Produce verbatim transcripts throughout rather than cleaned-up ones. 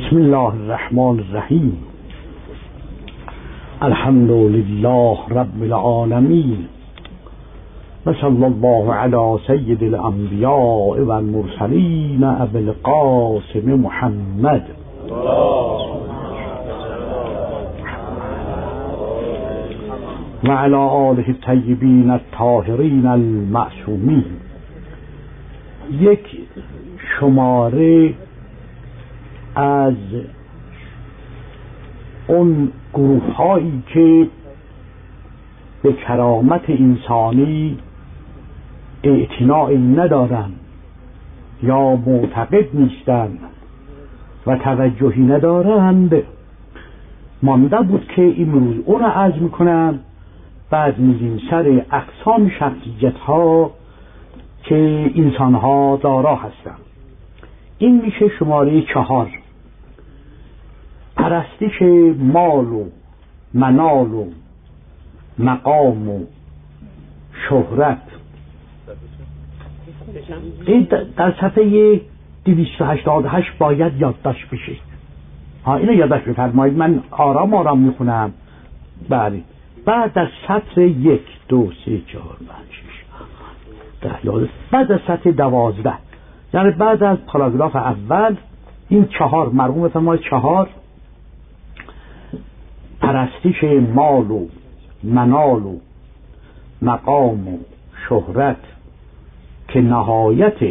بسم الله الرحمن الرحیم. الحمد لله رب العالمین و صلی الله علی سید الانبیاء و المرسلین ابی القاسم محمد و علی آله الطیبین الطاهرین المعصومین. یک شماره از اون گروه هایی که به کرامت انسانی اعتنایی ندارند یا معتقد نیستند و توجهی ندارند مانده بود که امروز اون را عرض میکنم. بعد میریم سر اقسام شخصیت ها که انسان ها دارا هستند. این میشه شماره چهار. پرستش مال و منال و مقام و شهرت. این در صفحه دویست و هشتاد و هشت باید یادداشت بشه. ها اینو یادداشت بفرمایید، من آرام آرام میخونم. بله. بعد در سطر یک دو سه چهار پنج شش ده یازده، بعد از سطر دوازده، یعنی بعد از پاراگراف اول این چهار مرقوم فرمای چهار، پرستش مال و منال و مقام و شهرت که نهایت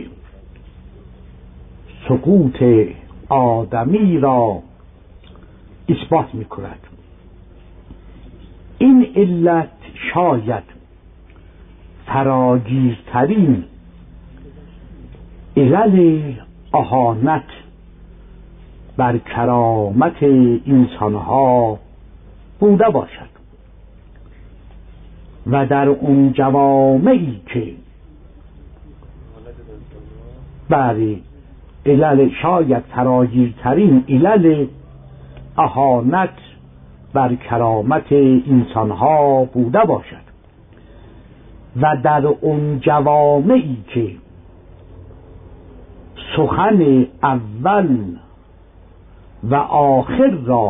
سقوط آدمی را اثبات می کند. این علت شاید فراگیرترین علل اهانت بر کرامت انسانها بوده باشد و در اون جوامعی که برای علل شاید فراگیرترین علل اهانت بر کرامت انسانها بوده باشد و در اون جوامعی که سخن اول و آخر را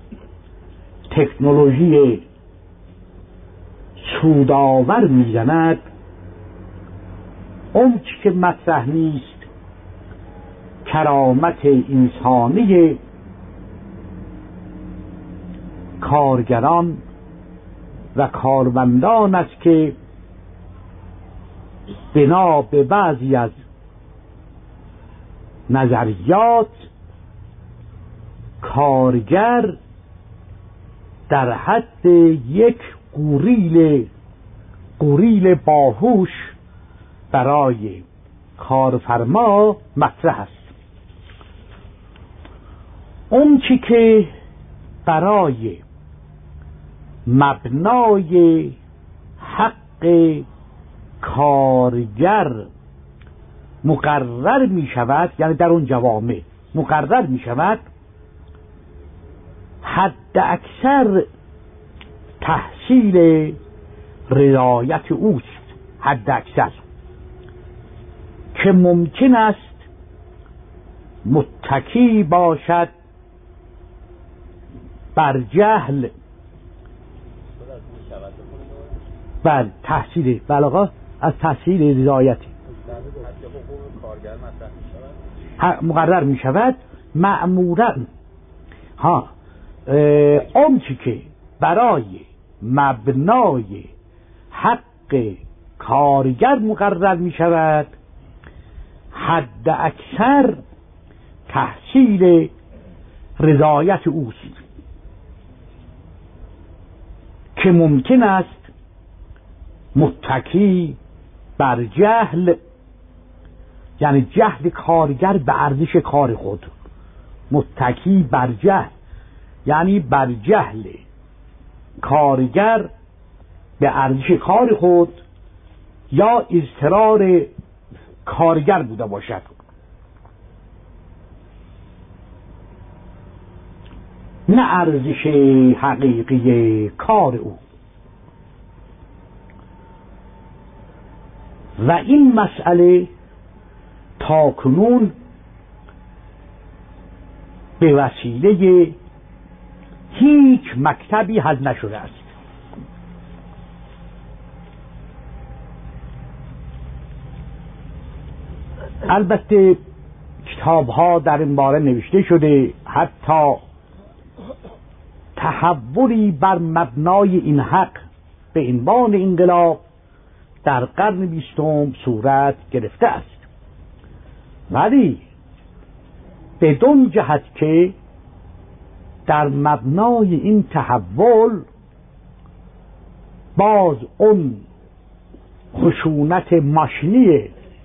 تکنولوژی سودآور می‌زند، اون چی که مطرح نیست کرامت انسانی کارگران و کارمندان است که بنا به بعضی از نظریات کارگر در حد یک گوریل گوریل باهوش برای کارفرما مطرح است. اون چی که برای مبنای حق کارگر مقرر می شود، یعنی در اون جوامع مقرر می شود، حد اکثر تحصیل رضایت اوست. حد اکثر که ممکن است متکی باشد بر جهل. بر تحصیل بلاغا از تحصیل رضایتی مقرر می شود مأموراً. ها اون چی که برای مبنای حق کارگر مقرر می شود حد اکثر تحصیل رضایت اوست که ممکن است متکی بر جهل، یعنی جهل کارگر به ارزش کار خود. متکی بر جهل یعنی بر جهل کارگر به ارزش کار خود یا اضطرار کارگر بوده باشد. نه ارزش حقیقی کار او. و این مسئله تاکنون به وسیله هیچ مکتبی حل نشده است. البته کتاب‌ها در این باره نوشته شده، حتی تحولی بر مبنای این حق به عنوان انقلاب در قرن بیستم صورت گرفته است، ولی بدون جهت که در مبنای این تحول باز اون خشونت ماشینی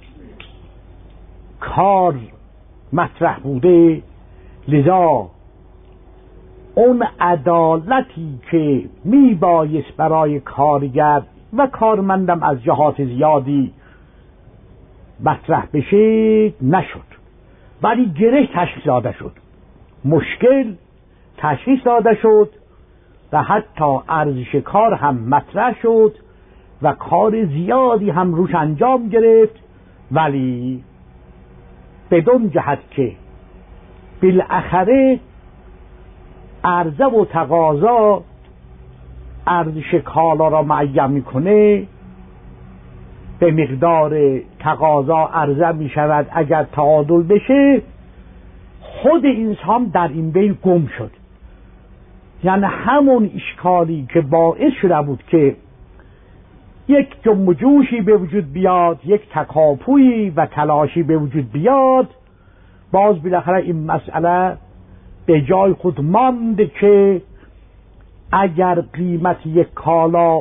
کار مطرح بوده، لذا اون عدالتی که می بایست برای کارگر و کارمندم از جهات زیادی مطرح بشه نشد، ولی گره تشخیص داده شد، مشکل تشخیص داده شد و حتی ارزش کار هم مطرح شد و کار زیادی هم روش انجام گرفت، ولی بدون جهت که بالاخره عرضه و تقاضا ارزش کالا را معین میکنه، به مقدار تقاضا عرضه میشود، اگر تعادل بشه خود انسان در این بین گم شد. یعنی همون اشکالی که باعث شده بود که یک جنب و جوشی به وجود بیاد، یک تکاپویی و تلاشی به وجود بیاد، باز بالاخره این مسئله به جای خود ماند که اگر قیمت یک کالا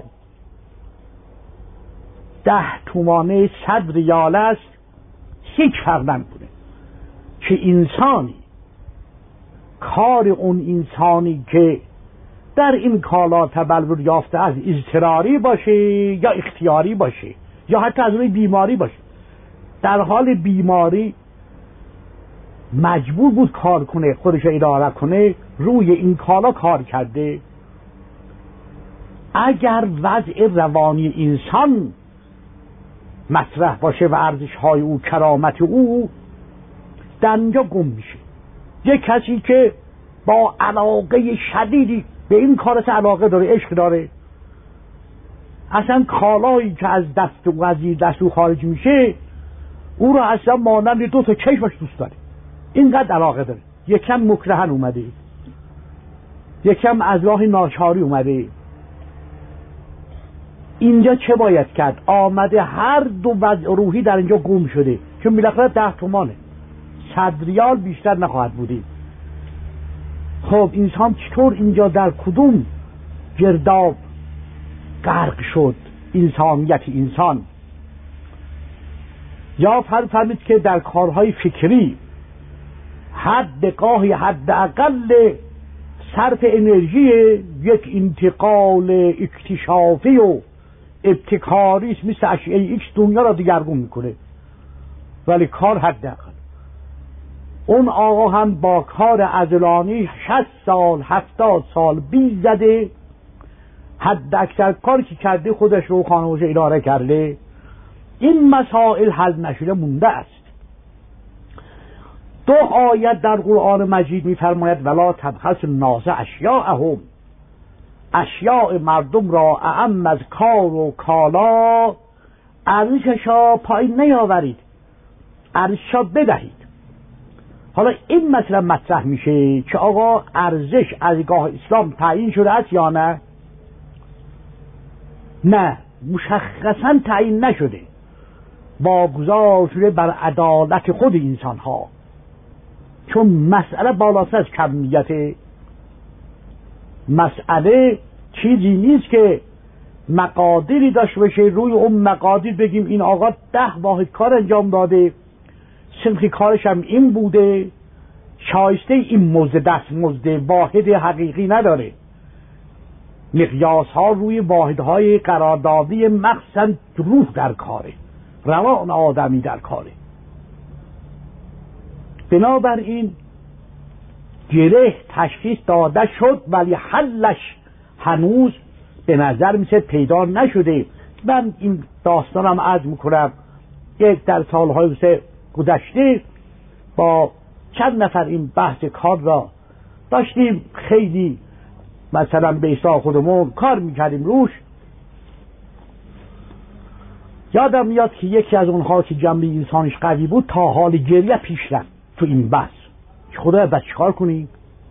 ده تومانه صد ریال است هیچ فرق نمیکنه که انسانی، کار اون انسانی که در این کالا تبلور یافته است اضطراری باشه یا اختیاری باشه یا حتی از روی بیماری باشه، در حال بیماری مجبور بود کار کنه، خودش اداره کنه، روی این کالا کار کرده. اگر وضع روانی انسان مطرح باشه و ارزش های او، کرامت او در اینجا گم میشه. یک کسی که با علاقه شدیدی به این کارش علاقه داره، عشق داره، اصلا کالایی که از دست و از دست او خارج میشه او رو اصلا مانند دو تا چشمش دوست داره، اینقدر علاقه داره. یکم مکرهن اومده، یکم از راه ناچاری اومده. اینجا چه باید کرد؟ آمده هر دو وضع روحی در اینجا گم شده، چون بالاخره ده تومانه، صد ریال بیشتر نخواهد بودی. خب انسان چطور اینجا در کدوم گرداب غرق شد انسانیت انسان؟ یا فرض فرمید که در کارهای فکری حد قاهی حد اقل صرف انرژی یک انتقال اکتشافی و ابتکاری است، مثل اشعه ایکس دنیا را دیگرگون میکنه، ولی کار حد اقل. اون آقا هم با کار عضلانی شصت سال هفتاد سال بیز زده، حد اکثر کاری که کرده خودش رو خانوش اداره کرده. این مسائل حل نشده مونده است. دو آیت در قرآن مجید می‌فرماید ولا تبخسوا الناس اشیاءهم، اشیاء مردم را اعم از کار و کالا ارزششا پایین نیاورید، ارزششا بدهید. حالا این مثلا مطرح میشه که آقا ارزش از گاه اسلام تعیین شده است یا نه؟ نه، مشخصا تعیین نشده، واگذار شده بر عدالت خود انسان ها، چون مسئله بالاست از کمیت. مسئله چیزی نیست که مقادیری داشته باشه، روی اون مقادیر بگیم این آقا ده واحد کار انجام داده، سنخی کارش هم این بوده، شایسته این مزد دست مزد واحد حقیقی نداره. مقیاس ها روی واحد های قراردادی مخصوصا روح در کاره، روان آدمی در کاره. بنابراین گره تشخیص داده شد ولی حلش هنوز به نظر میشه پیدا نشده. من این داستانم عرض میکنم، یک در سالهای گذشته با چند نفر این بحث کار را داشتیم، خیلی مثلا به اصلاح خودمون کار میکردیم روش. یادم میاد که یکی از اونها که جنبه انسانش قوی بود تا حال گریه پیش رفت تو این بحث که خدا بس چیکار کنیم؟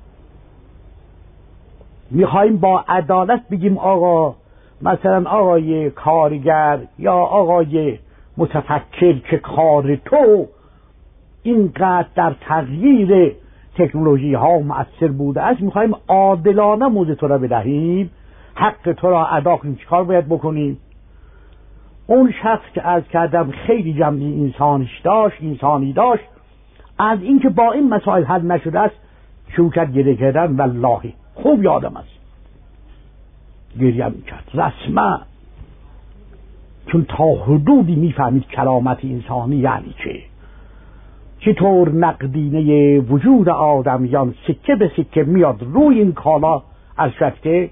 میخوایم با عدالت بگیم آقا مثلا آقای کارگر یا آقای متفکر که کار تو اینقدر در تغییر تکنولوژی ها مؤثر بوده است، میخوایم عادلانه موضع تو را بدهیم، حق تو را ادا کنیم، چیکار باید بکنیم؟ اون شخص که عرض کردم خیلی جنبه انسانش داشت، انسانی داشت، از اینکه با این مسائل حل نشده است شروع کرد گریه کردن. والله خوب یادم است گریه میکرد رسما، چون تا حدودی میفهمید کرامت انسانی یعنی چه، چطور نقدینه وجود آدمیان سکه به سکه میاد روی این کالا از شکته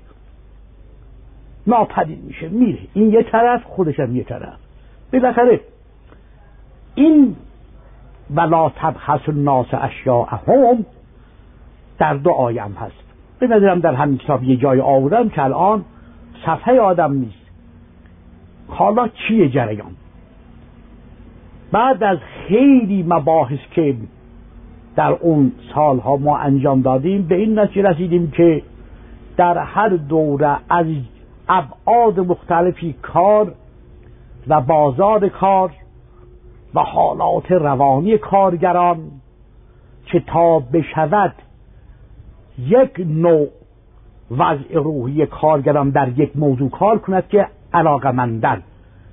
ناپدید میشه میره، این یه طرف خودش هم یه طرف. بالاخره این ولا تبخسوا الناس اشیاءهم در دو آیم هست. به نظرم در همین کتاب یه جای آوردم که الان صفحه آدم نیست. حالا چیه جریان؟ بعد از خیلی مباحث که در اون سالها ما انجام دادیم به این نتیجه رسیدیم که در هر دوره از ابعاد مختلفی کار و بازار کار و حالات روانی کارگران که تا بشود یک نوع وضع روحی کارگران در یک موضوع کار کند که علاقمندن.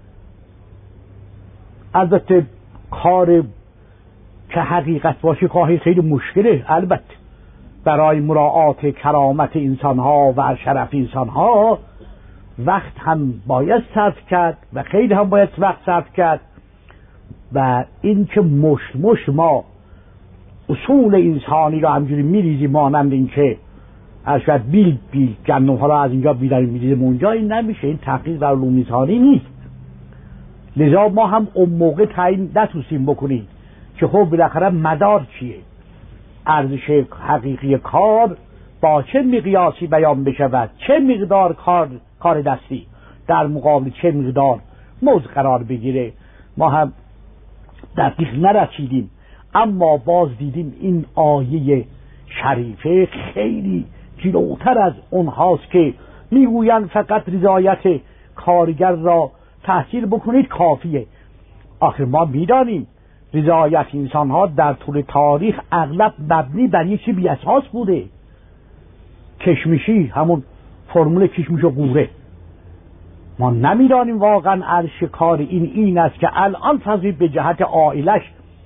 البته کار که حقیقت باشه کاری خیلی مشکله، البته برای مراعات کرامت انسانها و شرف انسانها وقت هم باید صرف کرد و خیلی هم باید وقت صرف کرد. و این که مشت مشت ما اصول انسانی را همجوری میریزیم مانند این که اشد بیل بیل گندم ها را از اینجا بیداریم میریزیم اونجا، این نمیشه، این تحقیق در علوم انسانی نیست. لذا ما هم اون موقع تعیین نتونستیم بکنیم که خب بالاخره مدار چیه، ارزش حقیقی کار با چه مقیاسی بیان بشود، چه مقدار کار کار دستی در مقابل چه مقدار موضع قرار بگیره. ما هم دقیق نرسیدیم، اما باز دیدیم این آیه شریفه خیلی جلوتر از اونهاست که میگویند فقط رضایت کارگر را تحصیل بکنید کافیه. آخر ما میدانیم رضایت انسانها در طول تاریخ اغلب مبنی بر یک چیز بی اساس بوده، کشمشی، همون فرمول کشمش و قوره. ما نمیدانیم واقعا ارش کار این این است که الان فضلی به جهت عائلش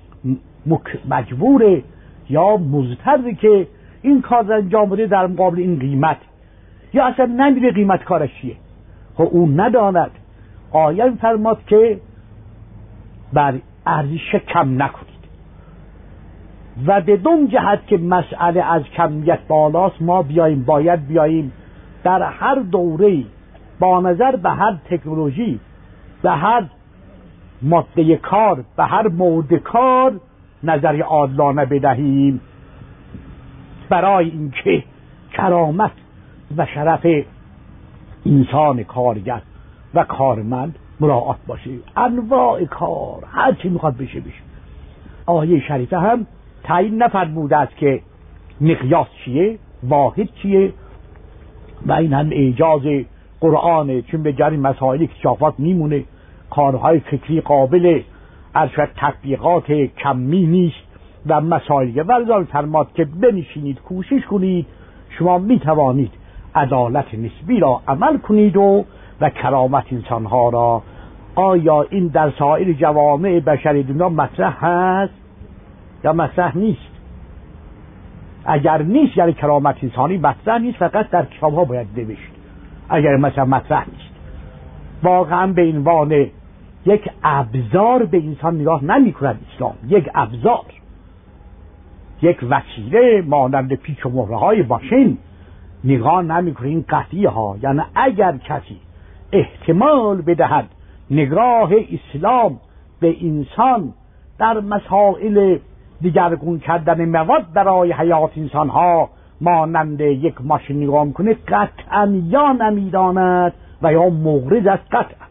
مجبوره یا مضطره که این کار را انجام بده در مقابل این قیمت، یا اصلا نمیده قیمت کارش چیه. خب اون نداند. آیه فرماد که بر ارزش کم نکنید و بدون جهت که مسئله از کمیت بالاست ما بیاییم باید بیاییم در هر دوره‌ای با نظر به هر تکنولوژی، به هر ماده کار، به هر مورد کار نظری عادلانه بدهیم برای اینکه کرامت و شرف انسان کارگر و کارمند مراعات باشه. انواع کار هر چی میخواد بشه بشه. آیه شریفه هم تعیین نفرموده است که مقیاس چیه، واحد چیه، و این هم اعجاز قرآنه، چون به جای مسائل اکتشافات میمونه، کارهای فکری قابل ارشد تطبیقات کمی نیست و مسائلیه. ولذا فرماد که بنشینید کوشش کنید شما میتوانید عدالت نسبی را عمل کنید و و کرامت انسانها را. آیا این در سایر جوامع بشری دنیا مطرح هست یا مطرح نیست؟ اگر نیست یعنی کرامت انسانی مطرح نیست، فقط در کتاب ها باید نوشت. اگر مثلا مطرح نیست، واقعا به عنوان یک ابزار به انسان نگاه نمی کند اسلام. یک ابزار، یک وسیله مانند پیچ و مهره های ماشین نگاه نمی کند. این قطعی ها، یعنی اگر کسی احتمال بدهد نگاه اسلام به انسان در مسائل دیگرگون کردن مواد برای حیات انسان ها مانند یک ماشین نگاه میکنه قطعا یا نمیداند و یا مغرض است. قطعا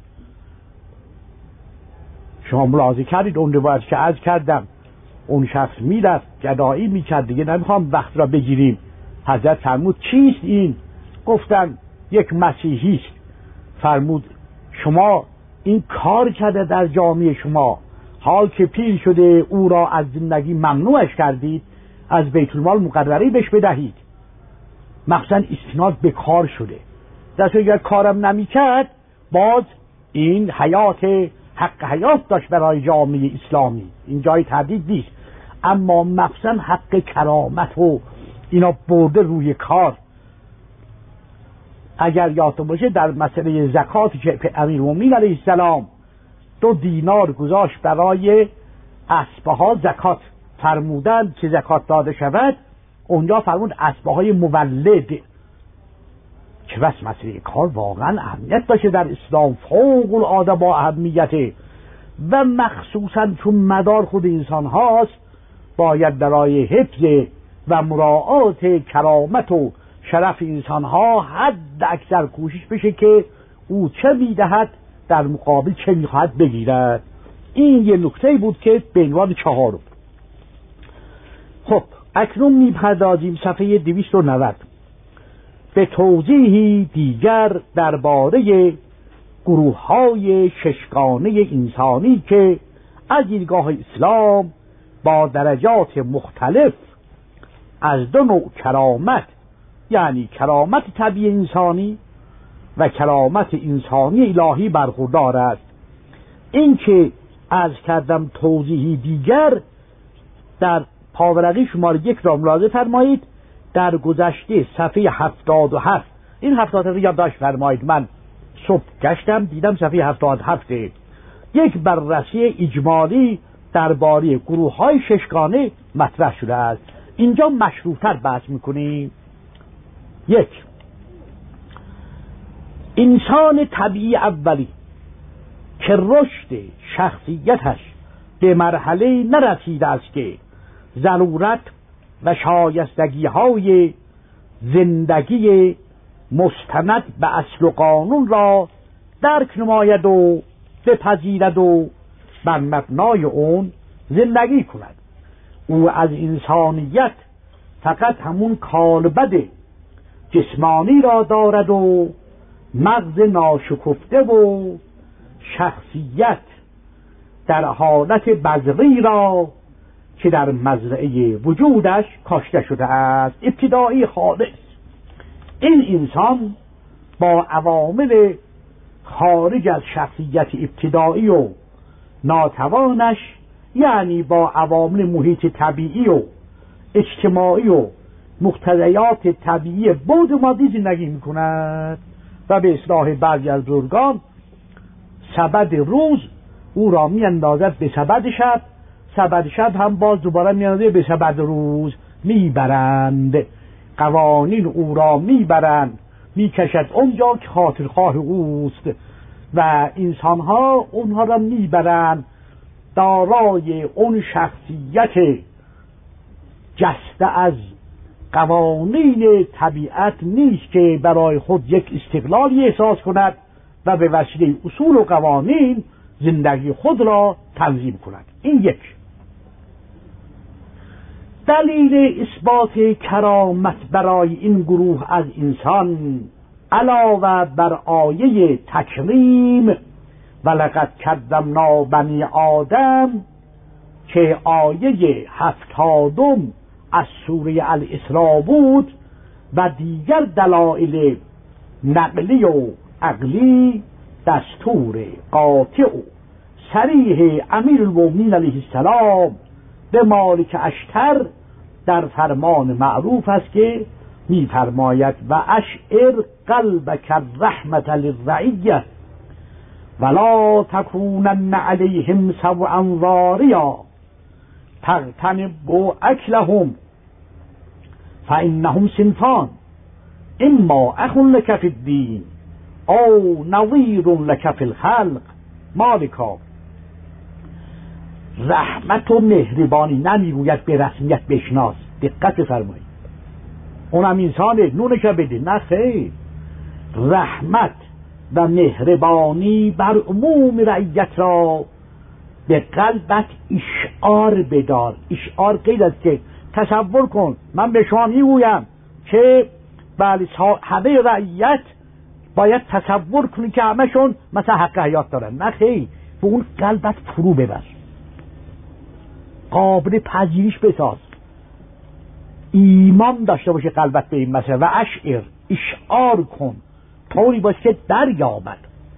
شما ملاحظه کردید اون روایت که عرض کردم اون شخص میرفت گدایی میکرد، دیگه نمیخوام وقت را بگیریم. حضرت فرمود چیست این؟ گفتن یک مسیحی است. فرمود شما این کار کرده در جامعه شما، حال که پیر شده او را از زندگی ممنوعش کردید، از بیت المال مقرری بهش بدهید. مخصوصا استناد به کار شده، دست اگر کارم نمیکرد باز این حیات حق حیات داشت برای جامعه اسلامی، این جای تردید نیست. اما مخصوصا حق کرامت و اینا برده روی کار. اگر یادتون باشه در مسئله زکاتی که امیرالمومنین علیه السلام دو دینار گذاشت برای اسبه ها زکات فرمودن که زکات داده شود، اونجا فرمود اسبه های مولد که بس مسئله کار واقعا اهمیت داشته در اسلام، فوق العاده با اهمیته و مخصوصا چون مدار خود انسان هاست باید برای حفظ و مراعات کرامت و شرف انسان ها حد اکثر کوشش بشه که او چه میدهد در مقابل چه میخواهد بگیرد. این یه نکته بود که به عنوان چهارم. خب اکنون میپردازیم صفحه دویست و نود به توضیحی دیگر درباره گروه های ششگانه انسانی که از دیدگاه اسلام با درجات مختلف از دو نوع کرامت، یعنی کرامت طبیعی انسانی و کرامت انسانی الهی برخوردار است. این که از کردم توضیحی دیگر در پاورقی شماره یک را ملاحظه فرمایید. در گذشته صفحه هفتاد و هفت، این هفتاد و هفت یادداشت فرمایید، من صبح گشتم دیدم صفحه هفتاد و هفت یک بررسی اجمالی درباره گروه های ششگانه مطرح شده است. اینجا مشروط‌تر بحث میکنیم. یک، انسان طبیعی اولی که رشد شخصیتش به مرحله نرسیده است که ضرورت و شایستگی های زندگی مستند به اصل و قانون را درک نماید و بپذیرد و بر مبنای اون زندگی کند. او از انسانیت فقط همون کالبد جسمانی را دارد و مغز ناشکفته و شخصیت در حالت بذری را که در مزرعه وجودش کاشته شده است. ابتدایی خالص. این انسان با عوامل خارج از شخصیت ابتدایی و ناتوانش، یعنی با عوامل محیط طبیعی و اجتماعی و مقتضیات طبیعی بود مادی زندگی میکند و به اصطلاح بعضی از بزرگان سبد روز او را میاندازد به سبد شب، سبد شب هم باز دوباره میاندازد به سبد روز. میبرند قوانین او را، میبرند میکشد اونجا که خاطرخواه اوست و انسانها اونها را میبرند دارای اون شخصیت جسته از قوانین طبیعت نیست که برای خود یک استقلالی احساس کند و به وسیله اصول و قوانین زندگی خود را تنظیم کند. این یک. دلیل اثبات کرامت برای این گروه از انسان علاوه بر آیه تکریم ولقد کرمنا بنی آدم که آیه هفتادم از سوره الاسراء بود و دیگر دلایل نقلی و عقلی دستور قاطع و صریح امیرالمومنین علیه السلام به مالک اشتر در فرمان معروف است که می فرماید و اشعر قلبک الرحمت للرعیه ولا تکونن علیهم سوءا ضاریا تغتنبوا اکلهم فانهم صنفان اما اخ لک فی الدین او نظیر لک فی الخلق. مالکا رحمت و مهربانی نمیگوید به رسمیت بشناس. دقت فرمایید، اونم انسانه، نونش بده. نه خیر، رحمت و مهربانی بر عموم رعیت را به قلبت اشعار بدار. اشعار غیر است که تصور کن من به شما میگویم که بله همه رعیت باید تصور کنی که همشون مثلا حق حیات دارن. نه خیر، به اون قلبت فرو ببر، قابل پذیریش بساز، ایمان داشته باشه قلبت به این مسئله و اشعر، اشعار کن طوری باشه که دریابد.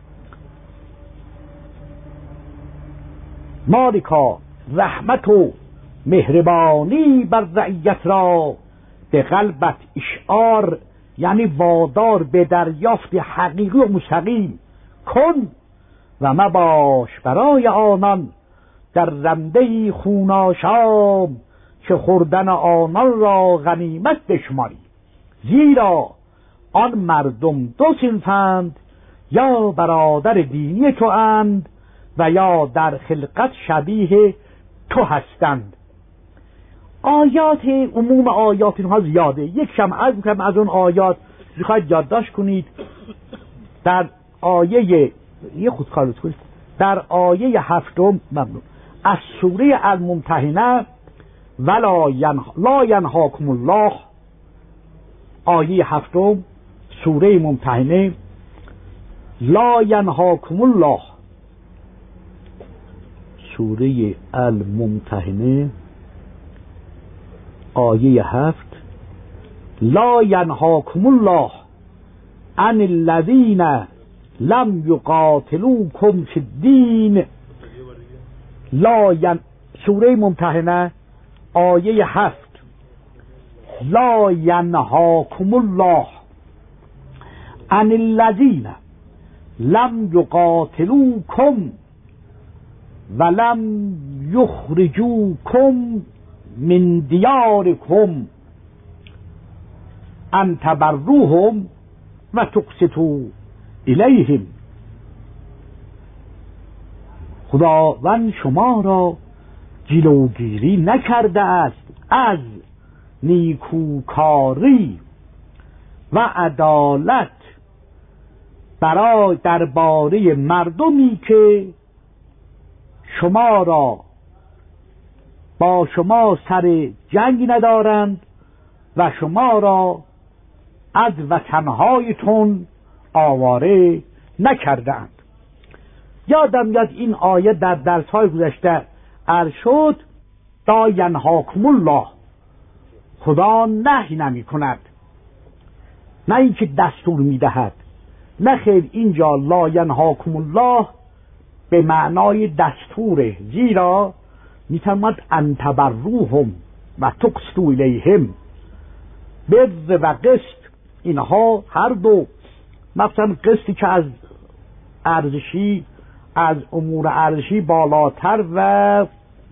مالکا رحمت و مهربانی بر رعیت را به قلبت اشعار، یعنی وادار به دریافت حقیقی و مستقیم کن و مباش برای آنان در رنده خوناشام که خوردن آنان را غنیمت بشماری. زیرا آن مردم دو صنفند، یا برادر دینی تو اند و یا در خلقت شبیه تو هستند. آیات عموم آیات اینها زیاده، یک شم عرض میکنم از اون آیات میخواید یادداشت کنید. در آیه یه خودکارت کنید در آیه هفتم ممنون از سوره الممتحنه، ولا ینها لا ینهاکم الله، آیه هفتم سوره ممتحنه، لا ینهاکم الله، سوره الممتحنه آیه هفت، لا ینهاکم الله عن الذین لم یقاتلوکم فی الدین. لا ین... سوره ممتحنه آیه هفت، لا ینهاکم الله عن الذین لم یقاتلوکم ولم یخرجوکم من دیارکم ان تبروهم و تقسطوا الیهم. خداوند شما را جلوگیری نکرده است از نیکوکاری و عدالت برای درباره مردمی که شما را با شما سر جنگ ندارند و شما را از وطنهایتون آواره نکردند. یادم میاد این آیه در درس‌های گذشته عرض شد، لا ینهاکم الله، خدا نهی نمی کند، نه اینکه دستور میدهد. نه خیر، اینجا لا ینهاکم الله به معنای دستوره، زیرا میتواند ان تبروهم و تقسطوا الیهم، بر و قسط اینها هر دو، مثلا قسطی که از ارزشی از امور ارزشی بالاتر و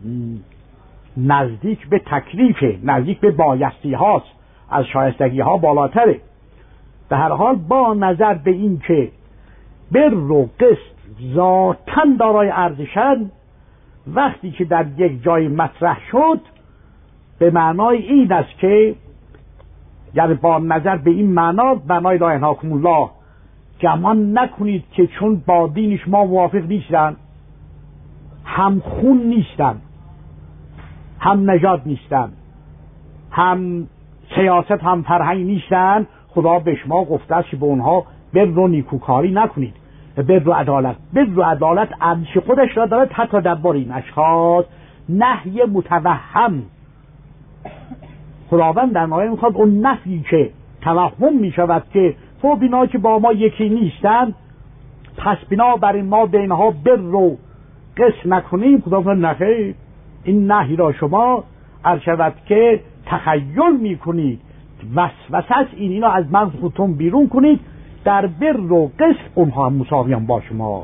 نزدیک به تکلیفه، نزدیک به بایستی هاست، از شایستگی ها بالاتره. به هر حال با نظر به این که بر و قسط ذاتاً دارای ارزشن، وقتی که در یک جای مطرح شد به معنای این است که یعنی با نظر به این معنا، معنای لا ینهاکم الله، گمان نکنید که چون با دین شما موافق نیستن، هم خون نیستن، هم نژاد نیستن، هم سیاست هم فرهنگ نیستن، خدا به شما گفته است که به اونها بر و نیکوکاری نکنید. بر و عدالت، بر و عدالت ارزش خودش را دارد حتی درباره این اشخاص. نهی متوهم، خداوند در نهایت میخواد اون نفی که توهم میشود که تو بینا که با ما یکی نیستن پس بنا بر این ما به اینها بر و قسط نکنیم، خداوند نخیر، این نهی را شما عرض شود که تخیل میکنید، وسوسه است، این اینو از مغز خودتون بیرون کنید، در بر و قسط اونها هم مساویان با شما.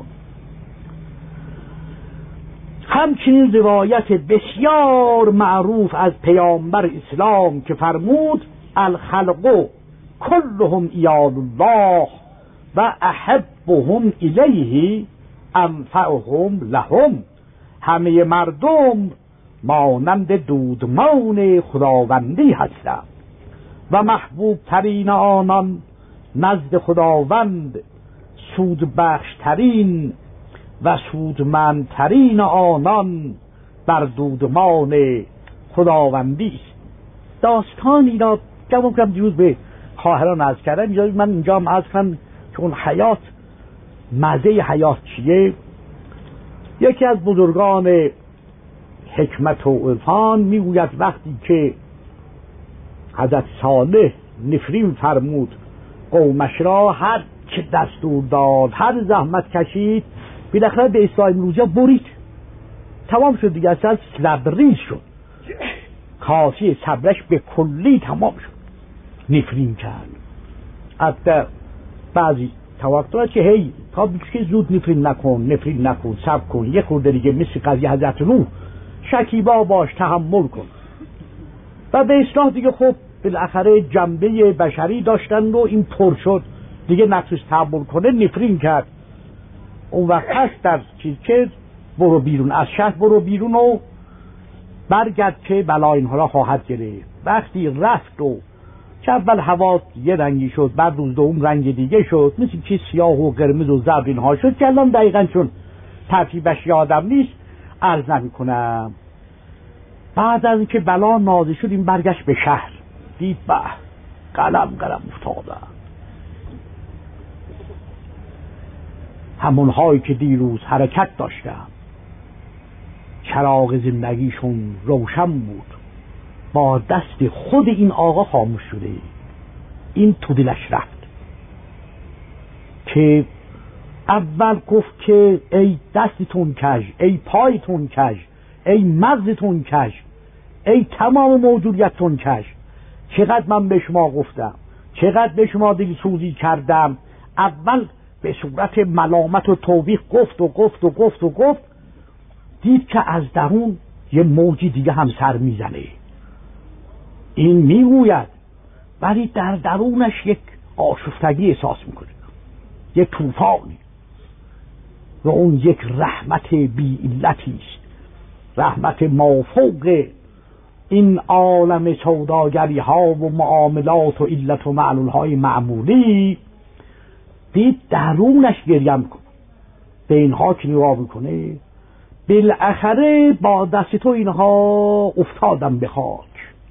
همچنین روایت بسیار معروف از پیامبر اسلام که فرمود الخلق کلهم عیال الله و احبهم الیه انفعهم لهم. همه مردم مانند دودمان خداوندی هستند و محبوب ترین آنان نزد خداوند سود بخش ترین و سودمندترین آنان بر دودمان خداوندی است. داستانی را جواب کردم دیروز به خواهران عرض کردم، اینجا من اینجا هم عرض کنم چون حیات مزه حیات چیه. یکی از بزرگان حکمت و عرفان میگوید وقتی که حضرت صالح نفرین فرمود قومش را، هر چه دستور داد، هر زحمت کشید، بالاخره به اصلاح امروزی برید، تمام شد دیگه، اصلا لبریز شد، کاسه صبرش به کلی تمام شد، نفرین کرد. حتی بعضی توقع که هی تا بیچه زود نفرین نکن نفرین نکن صبر کن، یک خورده دیگه مثل قضیه حضرت نوح شکیبا باش، تحمل کن و به اصلاح دیگه. خب بالاخره جنبه بشری داشتن و این پر شد دیگه، نقصش تحمل کنه، نفرین کرد. اون وقت هست در چیز که برو بیرون از شهر، برو بیرون و برگرد که بلا اینها را خواهد گرفت. وقتی رفت و که اول هوا یه رنگی شد، بعد روز دوم رنگ دیگه شد، مثل چیز سیاه و قرمز و زرد اینها شد که الان دقیقا چون ترتیبش یادم نیست عرض نمی کنم. بعد از اینکه بلا نازل شد این برگشت به شهر، دید به قلم قلم افتاده همونهایی که دیروز حرکت داشتم، چراغ زندگیشون روشن بود، با دست خود این آقا خاموش شده. این تو دلش رفت که اول گفت که ای دستتون کج، ای پایتون کج، ای مغزتون کج، ای تمام موجودیتتون کج، چقدر من به شما گفتم، چقدر به شما دلسوزی کردم. اول به صورت ملامت و توبیخ گفت و گفت و گفت و گفت، دید که از درون یه موجی دیگه هم سر میزنه. این میگوید ولی در درونش یک آشفتگی احساس میکنه، یک طوفانی، و اون یک رحمت بی علتی است، رحمت مافوق این عالم سوداگری ها و معاملات و علت و معلول های معمولی. دید درونش گریه میکنه، به اینها که نگاه میکنه، بالاخره با دست تو اینها افتادم به خاک.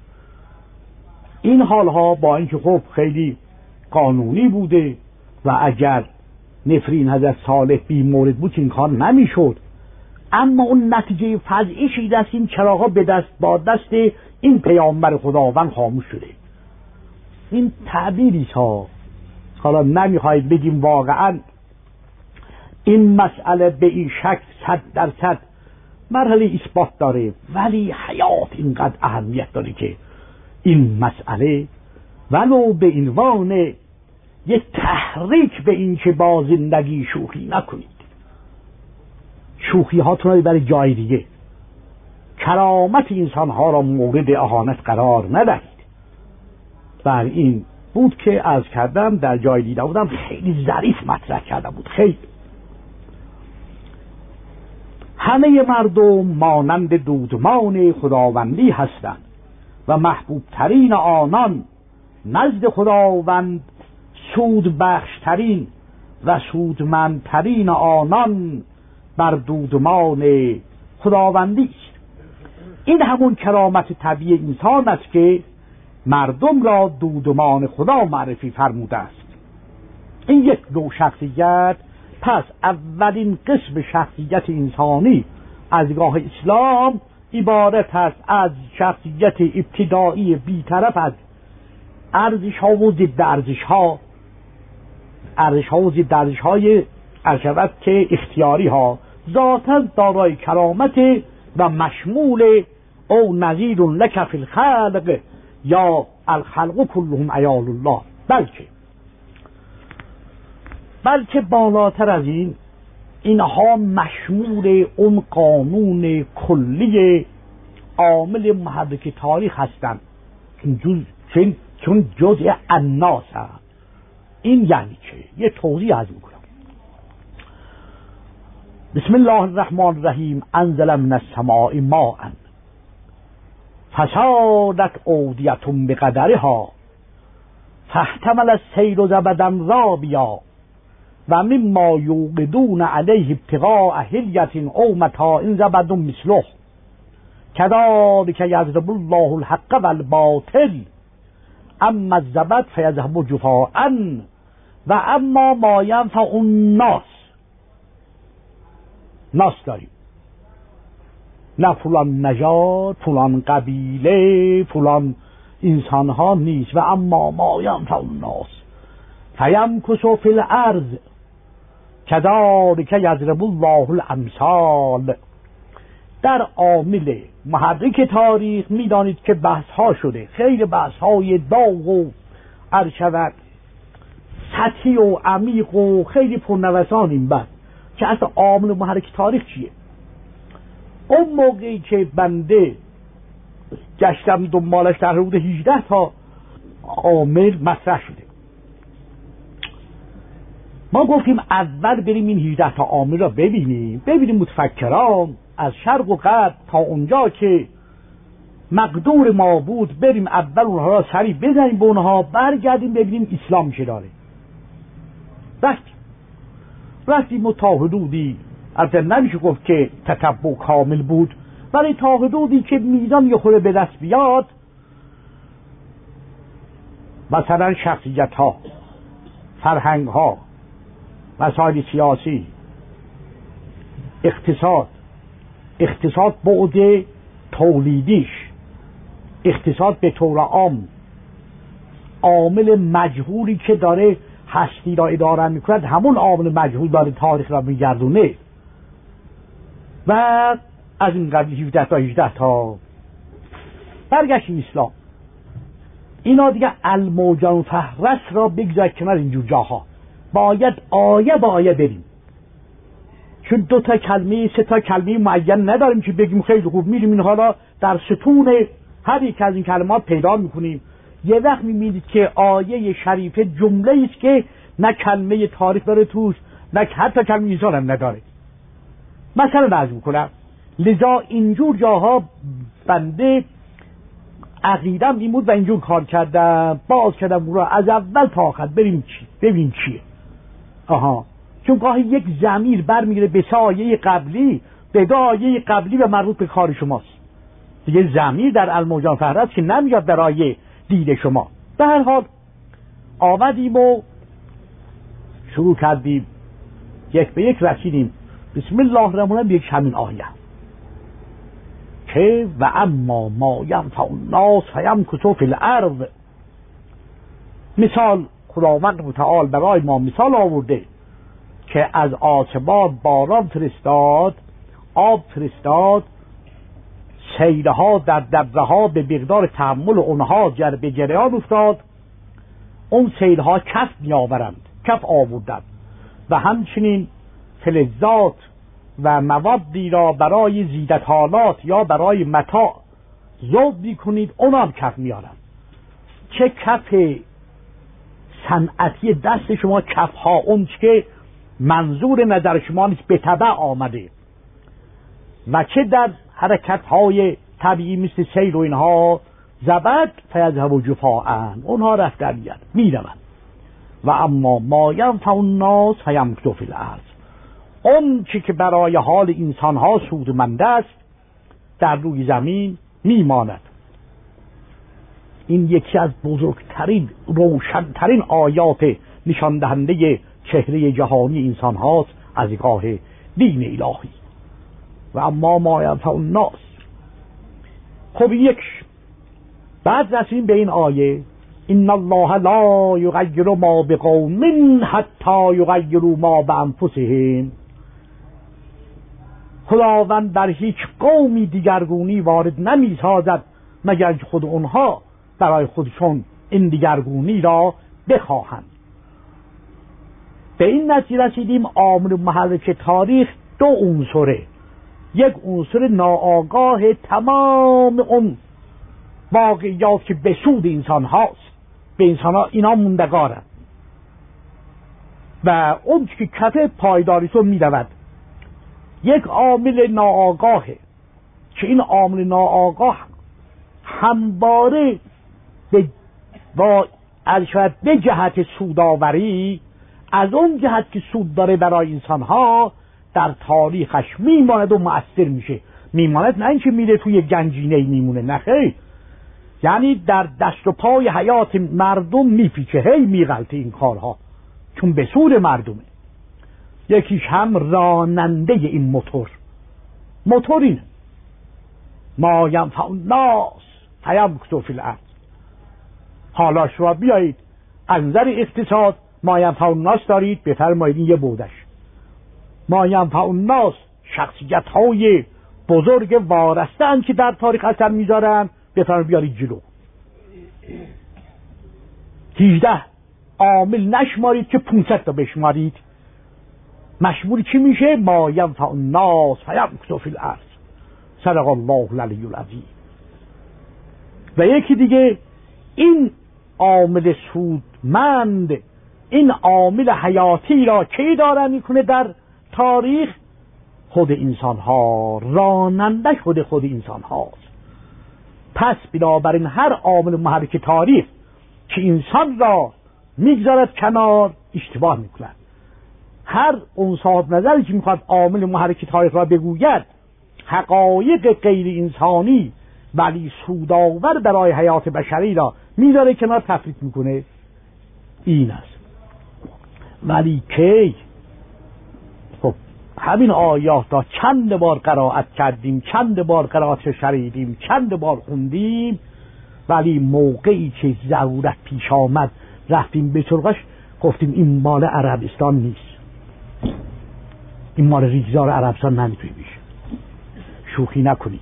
این حالها با اینکه خب خیلی قانونی بوده و اگر نفرین حضرت صالح بی مورد بود این کار نمیشد، اما اون نتیجه فزعشی دست این چراغا به دست با دست این پیامبر خداوند خاموش شده. این تعبیری ها حالا نمیخواید بگیم واقعا این مسئله به این شکل صد درصد مرحله اثبات داره، ولی حیات اینقدر اهمیت داره که این مسئله ولو به عنوان یک تحریک به این که با زندگی شوخی نکنید، شوخی هاتون رو برای جای دیگه، کرامت انسان ها را مورد اهانت قرار ندهید. بر این بود که عرض کردم در جای دیده بودم، خیلی ظریف مطرح کرده بود. خیلی همه مردم مانند دودمان خداوندی هستند و محبوب ترین آنان نزد خداوند سود بخش ترین و سودمندترین آنان بر دودمان خداوندی است. این همون کرامت طبیعی انسان است که مردم را دودمان خدا معرفی فرموده است. این یک نوع شخصیت. پس اولین قسم شخصیت انسانی از گاه اسلام عبارت است از شخصیت ابتدایی بی‌طرف از ارزش ها و ضد ارزش ها، ارزش ها و ضد ارزش های ارشبت که اختیاری ها، ذاتا دارای کرامت و مشمول او نظیر لک فی الخلق یا الخلق کلهم عیال الله، بلکه بلکه بالاتر از این اینها مشمول اون قانون کلی عامل محرک تاریخ هستند چون چون جزء الناس هست. این یعنی چه؟ یه توضیح از میکنم. بسم الله الرحمن الرحیم. انزل من السماء ماء فسالت اودیة بقدرها فاحتمل السیل زبدا رابیا و مما یوقدون علیه ابتغاء حلیة او متاع زبد مثله کذلک یضرب الله الحق والباطل اما الزبد فیذهب جفاء و اما ما ینفع الناس. ناس داریم، نه فلان نژاد، فلان قبیله، فلان انسان ها نیست. و اما ما ینفع الناس فیمکث فی الارض کذلک یضرب الله الامثال. در عامل محرک تاریخ میدانید که بحث ها شده، خیلی بحث های داغ و عرشود سطحی و عمیق و خیلی پرنوسان این بحث که اصلا عامل محرک تاریخ چیه. اون موقعی که بنده گشتم دنبالش در حدود هجده تا عامل مطرح شده، ما گفتیم اول بریم این هجده تا عامل را ببینیم، ببینیم متفکران از شرق و غرب تا اونجا که مقدور ما بود، بریم اول اونها را سری بزنیم به اونها، برگردیم ببینیم اسلام چه داره. رفتیم رفتیم و تا حدودی البته نمیشه گفت که تتبع کامل بود، ولی تا حدودی که میزان یه خورده به دست بیاد، مثلا شخصیت ها، فرهنگ ها، مسائل سیاسی، اقتصاد، اقتصاد بعد تولیدیش، اقتصاد به طور عام، عامل مجهولی که داره هستی را اداره میکند، همون عامل مجهول داره تاریخ را میگردونه. و از این قبیل هفده تا هجده تا برگشتیم اسلام. اینا دیگه الموجان فهرست را بگذار کنار اینجور جاها، باید آیه با آیه بریم، چون دو تا کلمه سه تا کلمه معین نداریم که بگیم خیلی خوب میریم اینها را در ستون هر یک از این کلمات پیدا میکنیم. یه وقت میبینید که آیه شریفه جمله است که نه کلمه تاریخ داره توش، نه حتی کلمه انسان هم نداره. مثلا عرض میکنم، لذا اینجور جاها بنده عقیدم این بود و اینجور کار کردم، باز کردم اون را از اول تا آخر بریم چی ببین چیه. آها، چون گاهی یک ضمیر برمیگره به سه آیه قبلی، به دو آیه قبلی و مربوط به کار شماست دیگه. ضمیر در الموجان فهرست که نمیاد در آیه دید شما. به هر حال آمدیم و شروع کردیم، یک به یک رسیدیم. بسم الله الرحمن الرحیم یک همین آیه که و اما ما ینفع الناس فیمکث فی الارض. مثال خداوند متعال برای ما مثال آورده که از آسمان باران فرستاد، آب فرستاد، سیلها در دبرها به مقدار تحمل اونها جر به جریان افتاد، اون سیلها کف می آورند، کف آوردند و همچنین فلزات و موادی را برای زیدت حالات یا برای متاع ذوب می کنید، اون هم کف می آرند. چه کف صنعتی دست شما، کف ها اون که منظور نظر شما نیست به تبع آمده، و چه در حرکت های طبیعی مثل سیل و اینها، زبد فیذهب جفاء، اونها رفتنیت می روند. و اما ما ینفع الناس فیمکث فی الارض، اون چی که برای حال انسان ها سودمند است در روی زمین میماند. این یکی از بزرگترین روشنترین آیات نشان دهنده چهره جهانی انسان هاست از نگاه دین الهی. و اما ما ینفع الناس. خب یک بعد رسیم به این آیه ان الله لا یغیر ما بقوم حتی یغیروا ما بانفسهم. خداوند در هیچ قومی دیگرگونی وارد نمی سازد مگر خود اونها برای خودشون این دیگرگونی را بخواهند. به این نتیجه رسیدیم عامل محرک تاریخ دو عنصره، یک عنصر ناآگاه تمام اون واقعیات که به سود انسان هاست، به انسان ها اینا موندگارند، و اون که کف پایداریتون می رود یک عامل ناآگاهه که این عامل ناآگاه همواره به با ارشد به جهت سوداوری از اون جهت که سود داره برای انسانها در تاریخش میماند و مؤثر میشه. میماند نه اینکه میره توی گنجینه میمونه، نه خیر، یعنی در دست و پای حیات مردم میپیچه، هی میغلطه این کارها چون به سود مردمه. یکیش هم راننده این موتور موتور اینه ما ینفع الناس فیمکث فی الارض. حالا شما بیایید از نظر اقتصاد ما ینفع الناس دارید، بفرمایید این یه بودش. ما ینفع الناس شخصیت های بزرگ وارسته ان که در تاریخ اثر میذارن، بفرمایید بیارید جلو. هجده عامل نشمارید که پانصد تا بشمارید، مشمول چی میشه؟ ما ینفع الناس فیمکث فی الارض. صدق الله العلی العظیم. و یکی دیگه این عامل سودمند، این عامل حیاتی را کی داره میکنه در تاریخ؟ خود انسان ها، راننده خود خود انسان هاست. پس بنابراین هر عامل محرک تاریخ که انسان را میگذارد کنار اشتباه میکنند. هر اون صاحب نظری که میخواد عامل محرک تاریخ را بگوید حقایق غیر انسانی ولی سودآور برای حیات بشری را میذاره کنار، تفریط میکنه. این است. ولی کی؟ خب همین آیات را چند بار قرائت کردیم، چند بار قرائت شنیدیم، چند بار خوندیم، ولی موقعی که ضرورت پیش آمد رفتیم به سراغش، گفتیم این مال عربستان نیست، این مال ریگزار عربستان نمیتونی بیشه، شوخی نکنی.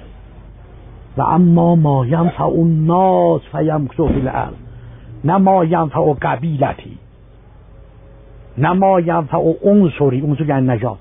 و اما ما ینفع الناس فیمکث فی الارض، نه ما ینفع قبیلتی، نه ما ینفع عنصری، عنصر یعنی نژاد،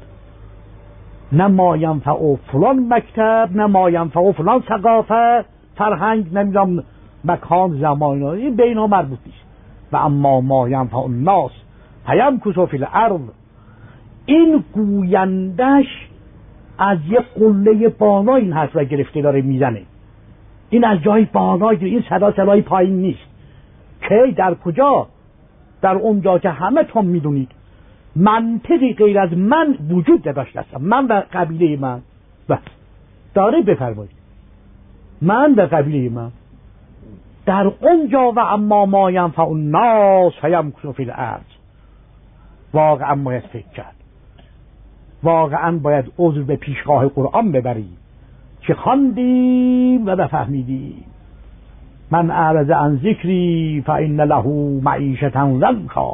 نه ما ینفع فلان مکتب، نه ما ینفع فلان ثقافت، فرهنگ، نمیدونم مکان، زمان، این به اینا مربوط نیست. و اما ما ینفع الناس فیمکث فی الارض، این گویندش از یه قله بالا این حرف را گرفته داره میزنه، این از جای بالا، این صدا صدای پایین نیست. کی؟ در کجا؟ در اونجا که همه تون میدونید منطقی غیر از من وجود نداشته است، من و قبیله من. بس داره بفرمایید من و قبیله من در اونجا. و اما ما ینفع الناس فیمکث فی الارض، واقعا باید فکر کرد، واقعا باید عذر به پیشگاه قرآن ببریم که خواندیم و نفهمیدیم. من اعرض عن ذکری فإن له معیشة ضنکا.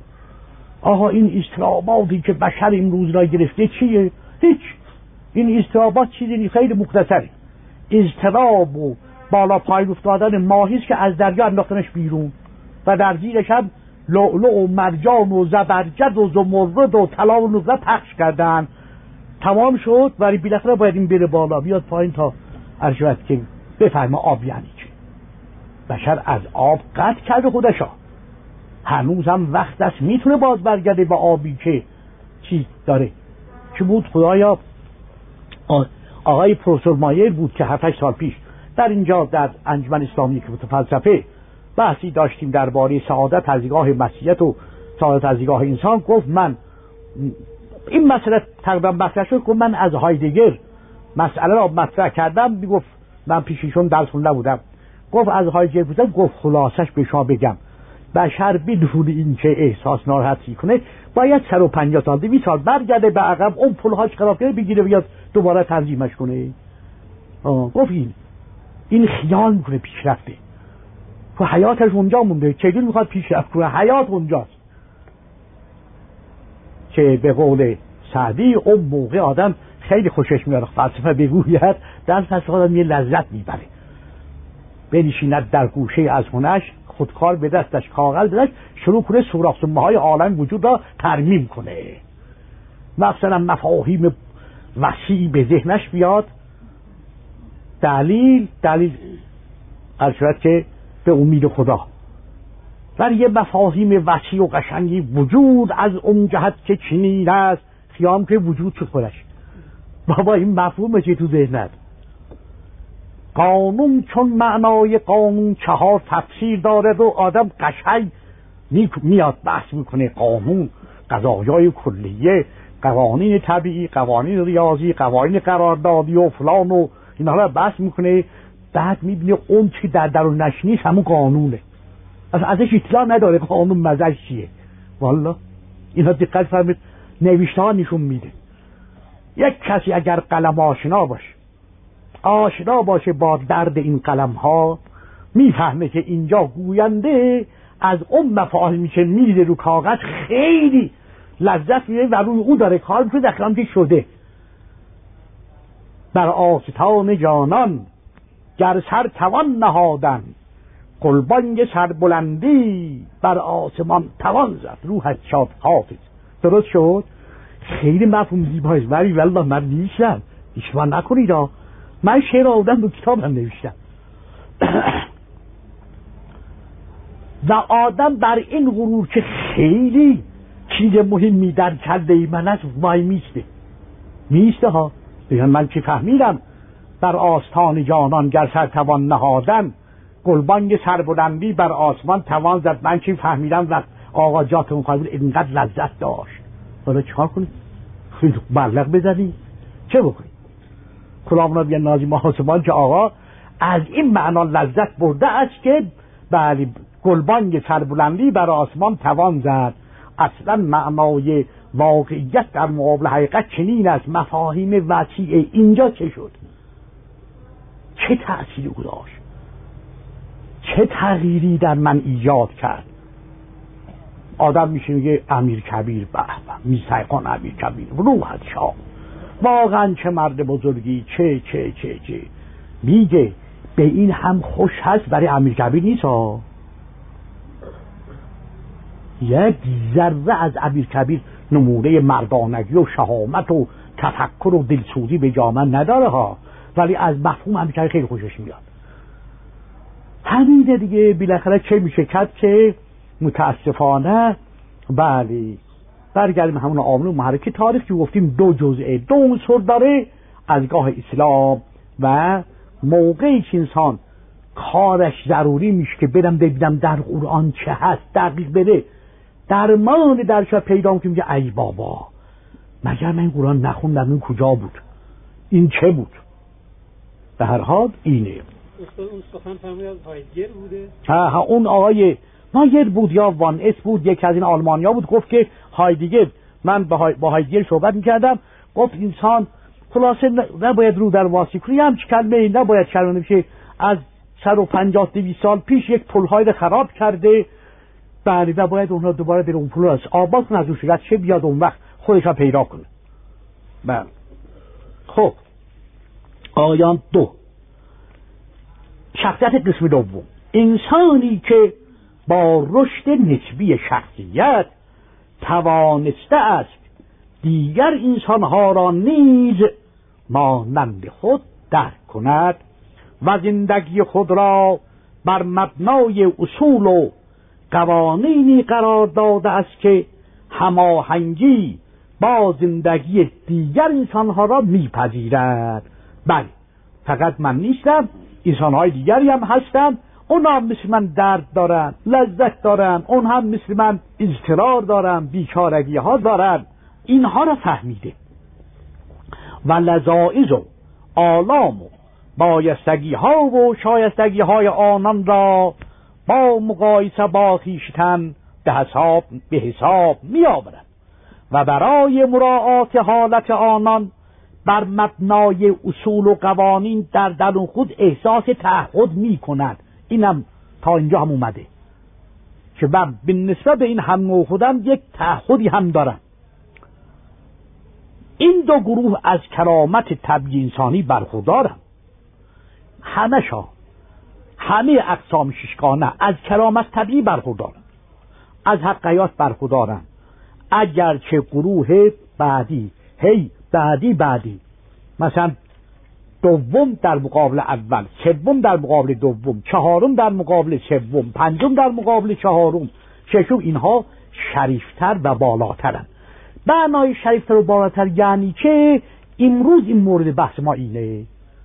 آها این اضطراباتی که بشر امروز را گرفته چیه؟ هیچ. این اضطرابات چیزی خیلی مختصره. اضطراب و بالا پایین افتادن ماهیست که از دریا انداختنش بیرون و در زیرش هم لؤلؤ و مرجان و زبرجد و زمرد و طلا و نقره پخش کردن. تمام شد، ولی بالاخره باید این بره بالا بیاد پایین تا ارشد که بفهمه آب یعنی چه. بشر از آب قطع کرده خودشا، هنوز هم وقت است میتونه باز برگرده به آبی که چیز داره. چه بود خدایا؟ آقای پروفسور مایر بود که هفت سال پیش در اینجا در انجمن اسلامی که فلسفه بحثی داشتیم درباره سعادت از دیدگاه مسیحیت و سعادت از دیدگاه انسان. گفت من این مسئله تقریبا مطرح شد، گفت من از هایدگر مسئله را مطرح کردم، میگفت من پیششون درس خونده بودم، گفت از هایدگر بودم، گفت خلاصش به شما بگم بشر بدون این که احساس ناراحتی کنه باید صد و پنجاه سال دویست سال برگرده به عقب، اون پولهاش خراب کرده بگیره بیاد دوباره تنظیمش کنه. گفت این این خیال میکنه پیشرفته، تو حیاتش اونجا مونده، چجور میخواد پیشرفت کنه؟ حیات اونجاست. که به قول سعدی اون موقع آدم خیلی خوشش میاد فلسفه بگوید، در فلسفه آدم یه لذت میبره، بنشیند در گوشه از خونش، خودکار به دستش، کاغذ بدش، شروع کنه سوراخ سنبه های عالم وجود را ترمیم کنه، مثلا مفاهیم وسیع به ذهنش بیاد. دلیل دلیل البته که به امید خدا، ولی یه مفاهیم وسیع و قشنگی وجود از اون جهت که چنین است خیام که وجود شد خودش. بابا این مفهوم چی تو ذهنت؟ قانون چون معنای قانون چهار تفسیر داره و آدم قشنگ میاد بحث میکنه. قانون، قضایای کلیه، قوانین طبیعی، قوانین ریاضی، قوانین قراردادی و فلان و اینا رو بحث میکنه. بعد میبینه اون چی در درون نشنیست همون قانونه، از ازش اطلاع نداره قانون مزش چیه. والا اینا دقت فرمید نوشته ها نشون میده. یک کسی اگر قلم آشنا باشه، آشنا باشه با درد این قلم ها، میفهمه که اینجا گوینده از اون مفاهیمی که میده رو کاغذ خیلی لذت میده و روی اون داره کار میکنه. دقیقا که شده بر آستان جانان گر سر توان نهادن، قلبانگ سربلندی بر آسمان توان زد، روحت شاد حافظ. درست شد؟ خیلی مفهوم زیباییست، ولی والله من نیستم، اشتباه نکنید. من شعر آدم رو کتاب هم نوشتم و آدم بر این غرور که خیلی چیز مهمی در کله من است وای میسته میسته ها. من که فهمیدم بر آستان جانان گر سر توان نهادن، گلبانگ سربلندی بر آسمان توان زد. من که فهمیدم و آقا جاتون خواهد بود اینقدر لذت داشت. حالا چیکار کنید؟ بلغ بزنید؟ چه بکنید؟ کلام نبی نازی آسمان که آقا از این معنا لذت برده است که بله گلبانگ سربلندی بر آسمان توان زد. اصلا معنای واقعیت در مقابل حقیقت چنین است. مفاهیم وسیع اینجا چه شد؟ چه تأثیری گذاشت؟ چه تغییری در من ایجاد کرد؟ آدم میشه میگه امیر کبیر، به به میثقان امیر کبیر، روحت شاه، واقعا چه مرد بزرگی، چه چه چه چه میگه. به این هم خوش هست برای امیر کبیر نیست ها. یک ذره از امیر کبیر نمونه مردانگی و شهامت و تفکر و دلسوزی به جامن نداره ها، ولی از مفهوم امیر کبیر خیلی خوشش میاد. همینه دیگه. بالاخره چه میشه کرد که متاسفانه بله برگردیم همون عامل محرک تاریخ که گفتیم دو جزئه دو عنصر داره. از گاه اسلام و موقعی که انسان کارش ضروری میشه که برم ببینم در قرآن چه هست، دقیق بره درمان درش پیدا میکنم که ای بابا مگر من این قرآن نخوندم، این کجا بود، این چه بود. به هر حال اینه. اون سخن فهمی از هایدگر بوده؟ ها ها اون آقای مایر بود یا وان اس بود، یک از این آلمانیا بود. گفت که هایدگر، من با هایدگر صحبت میکردم، گفت انسان خلاصه نباید رو در واسی کنی، همچی کلمه نباید کلمه بشه. از صد و پنجاه دویست سال پیش یک پلهای خراب کرده، بله و باید اونها دوباره بره اون پل رو آباد کنه، از اون شدت چه بیاد اون وقت خودش را پیدا کنه. بله خب آیان دو، شخصیت قسم دوم، انسانی که با رشد نسبی شخصیت توانسته است دیگر انسانها را نیز مانند خود درک کند و زندگی خود را بر مبنای اصول و قوانینی قرار داده است که هماهنگی با زندگی دیگر انسانها را میپذیرد. بله فقط من نیستم، انسانهای دیگری هم هستن، اون هم مثل من درد دارن، لذت دارن، اون هم مثل من اضطرار دارن، بیچارگی ها دارن. اینها را فهمیده و لذائز و آلام و بایستگی ها و شایستگی های آنان را با مقایسه با خویشتن به حساب به حساب می آورد و برای مراعات حالت آنان بر مبنای اصول و قوانین در درون خود احساس تعهد می کند. اینم تا اینجا هم اومده که من به نسبت به این هم نوع خودم یک تعهدی هم دارم. این دو گروه از کرامت طبیعی انسانی برخوردارن، همه شا همه اقسام ششگانه از کرامت طبیعی برخوردارن، از حقیقت برخوردارن. اگرچه گروه بعدی هی بعدی بعدی مثلا دوم در مقابل اول، سوم در مقابل دوم، چهارم در مقابل سوم، پنجم در مقابل چهارم، ششم، اینها شریفتر و بالاترن. معنای شریفتر و بالاتر یعنی که امروز این مورد بحث ما اینه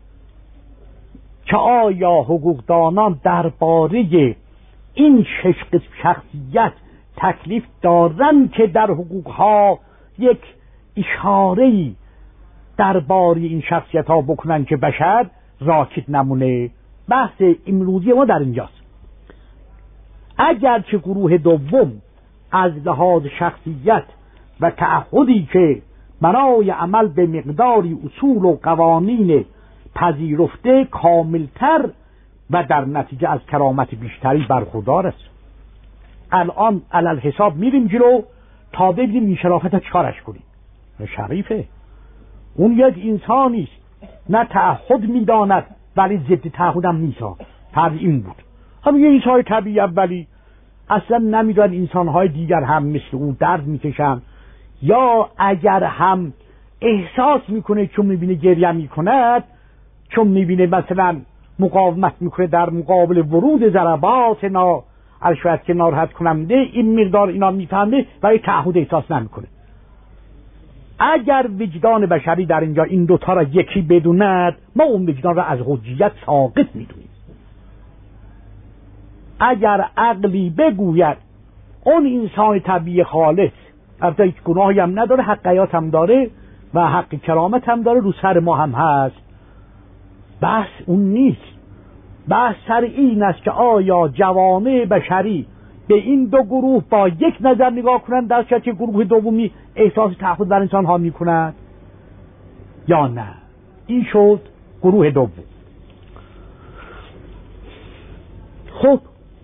که آیا حقوقدانان درباره این شش شخصیت تکلیف دارن که در حقوقها یک اشاره‌ای درباره این شخصیت ها بکنن که بشر راکد نمونه. بحث امروزی ما در اینجاست. اگرچه گروه دوم از لحاظ شخصیت و تعهدی که برای عمل به مقداری اصول و قوانین پذیرفته کاملتر و در نتیجه از کرامت بیشتری برخوردار است. الان علل حساب میریم جلو تا ببینیم این شرافت چکارش کنیم. شریفه اون یک انسانی است، نه تعهد میداند ولی ضد تعهد هم نیست. فرض این بود هم یه انسان طبیعی اولی اصلا نمیدونن انسانهای دیگر هم مثل اون درد میکشن، یا اگر هم احساس میکنه چون میبینه گریه میکند، چون میبینه مثلا مقاومت میکنه در مقابل ورود ضربات نا الشاید که ناراحت کننده، این مقدار اینا میفهمه ولی تعهد احساس نمیکنه. اگر وجدان بشری در اینجا این دوتا را یکی بدوند، ما اون وجدان را از حجیت ساقط میدونیم. اگر عقلی بگوید اون انسان طبیعی خالص البته هیچ گناهی هم نداره، حق حیات هم داره و حق کرامت هم داره، رو سر ما هم هست، بحث اون نیست. بحث سر این است که آیا جوامع بشری به این دو گروه با یک نظر نگاه کنند، در صورتی که گروه دومی احساس تعهد بر انسان ها میکنند یا نه. این شد گروه دوم. خب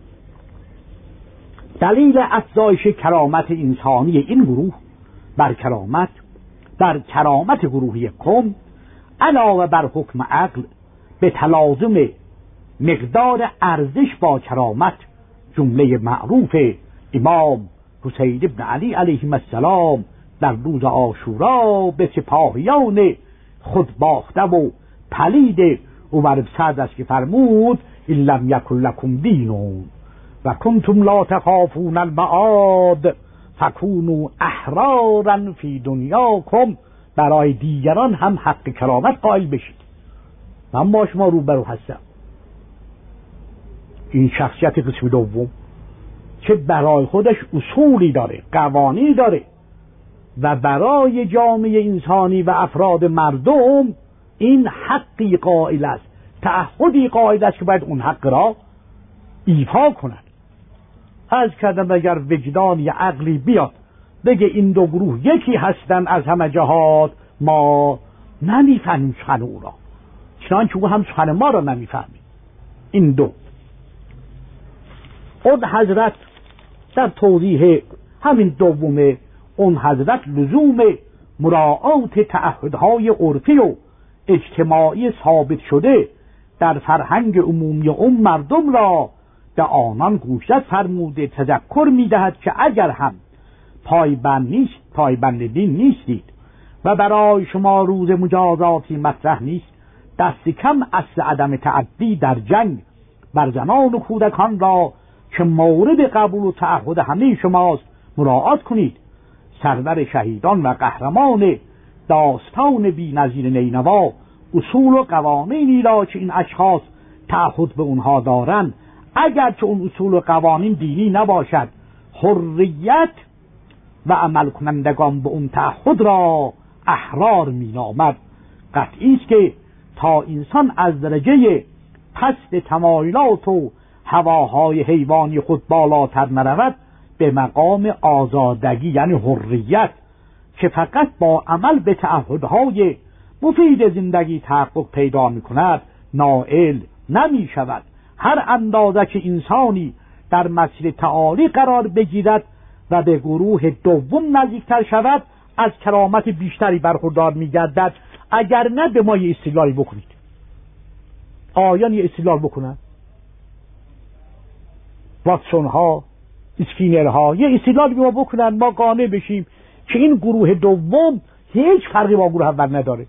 دلیل افزایش کرامت انسانی این گروه بر کرامت در کرامت گروه یکم علاوه بر حکم عقل به تلازم مقدار ارزش با کرامت جمله معروف امام حسین ابن علی علیه السلام در روز عاشورا به سپاهیان خود باخته و پلید عمر سعد است که فرمود ان لم یکن لکم دینون و کنتم لا تخافون المعاد فکونوا احرارا فی دنیاکم، برای دیگران هم حق کرامت قائل بشید. من با شما روبرو هستم. این شخصیت قسم دوم که برای خودش اصولی داره، قوانینی داره و برای جامعه انسانی و افراد مردم این حقی قائل است، تعهدی قائل است که باید اون حق را ایفا کند. از کردم اگر وجدان یا عقلی بیاد بگه این دو گروه یکی هستن از همه جهات، ما نمیفهمیم سخن او را، چنانچه او هم سخن ما را نمیفهمیم. این دو اون حضرت در توضیح همین دومه اون حضرت لزوم مراعات تعهدهای عرفی و اجتماعی ثابت شده در فرهنگ عمومی اون مردم را به آنان گوشت فرموده تذکر میدهد که اگر هم پایبند نیست پایبند دین نیستید و برای شما روز مجازاتی مطرح نیست، دست کم اصل عدم تعدی در جنگ بر زنان و کودکان را که مورد قبول و تعهد همه شماست مراعات کنید. سرور شهیدان و قهرمان داستان بی نظیر نینوا اصول و قوانینی را که این اشخاص تعهد به اونها دارن، اگر که اون اصول و قوانین دینی نباشد، حریت و عمل کنندگان به اون تعهد را احرار می نامد. قطعی است که تا انسان از درجه پست تمایلات و هواهای حیوانی خود بالاتر نرود، به مقام آزادگی یعنی حریت که فقط با عمل به تعهدهای مفید زندگی تحقق پیدا می کند نائل نمی شود. هر اندازه که انسانی در مسیر تعالی قرار بگیرد و به گروه دوم نزدیکتر شود، از کرامت بیشتری برخوردار می گردد. اگر نه به ما یه استدلالی بکنید. آیان یه استدلال بکنن، واتسون ها، اسکینر ها یه استدلالی به ما بکنن، ما قانع بشیم که این گروه دوم هیچ فرقی با گروه اول نداره.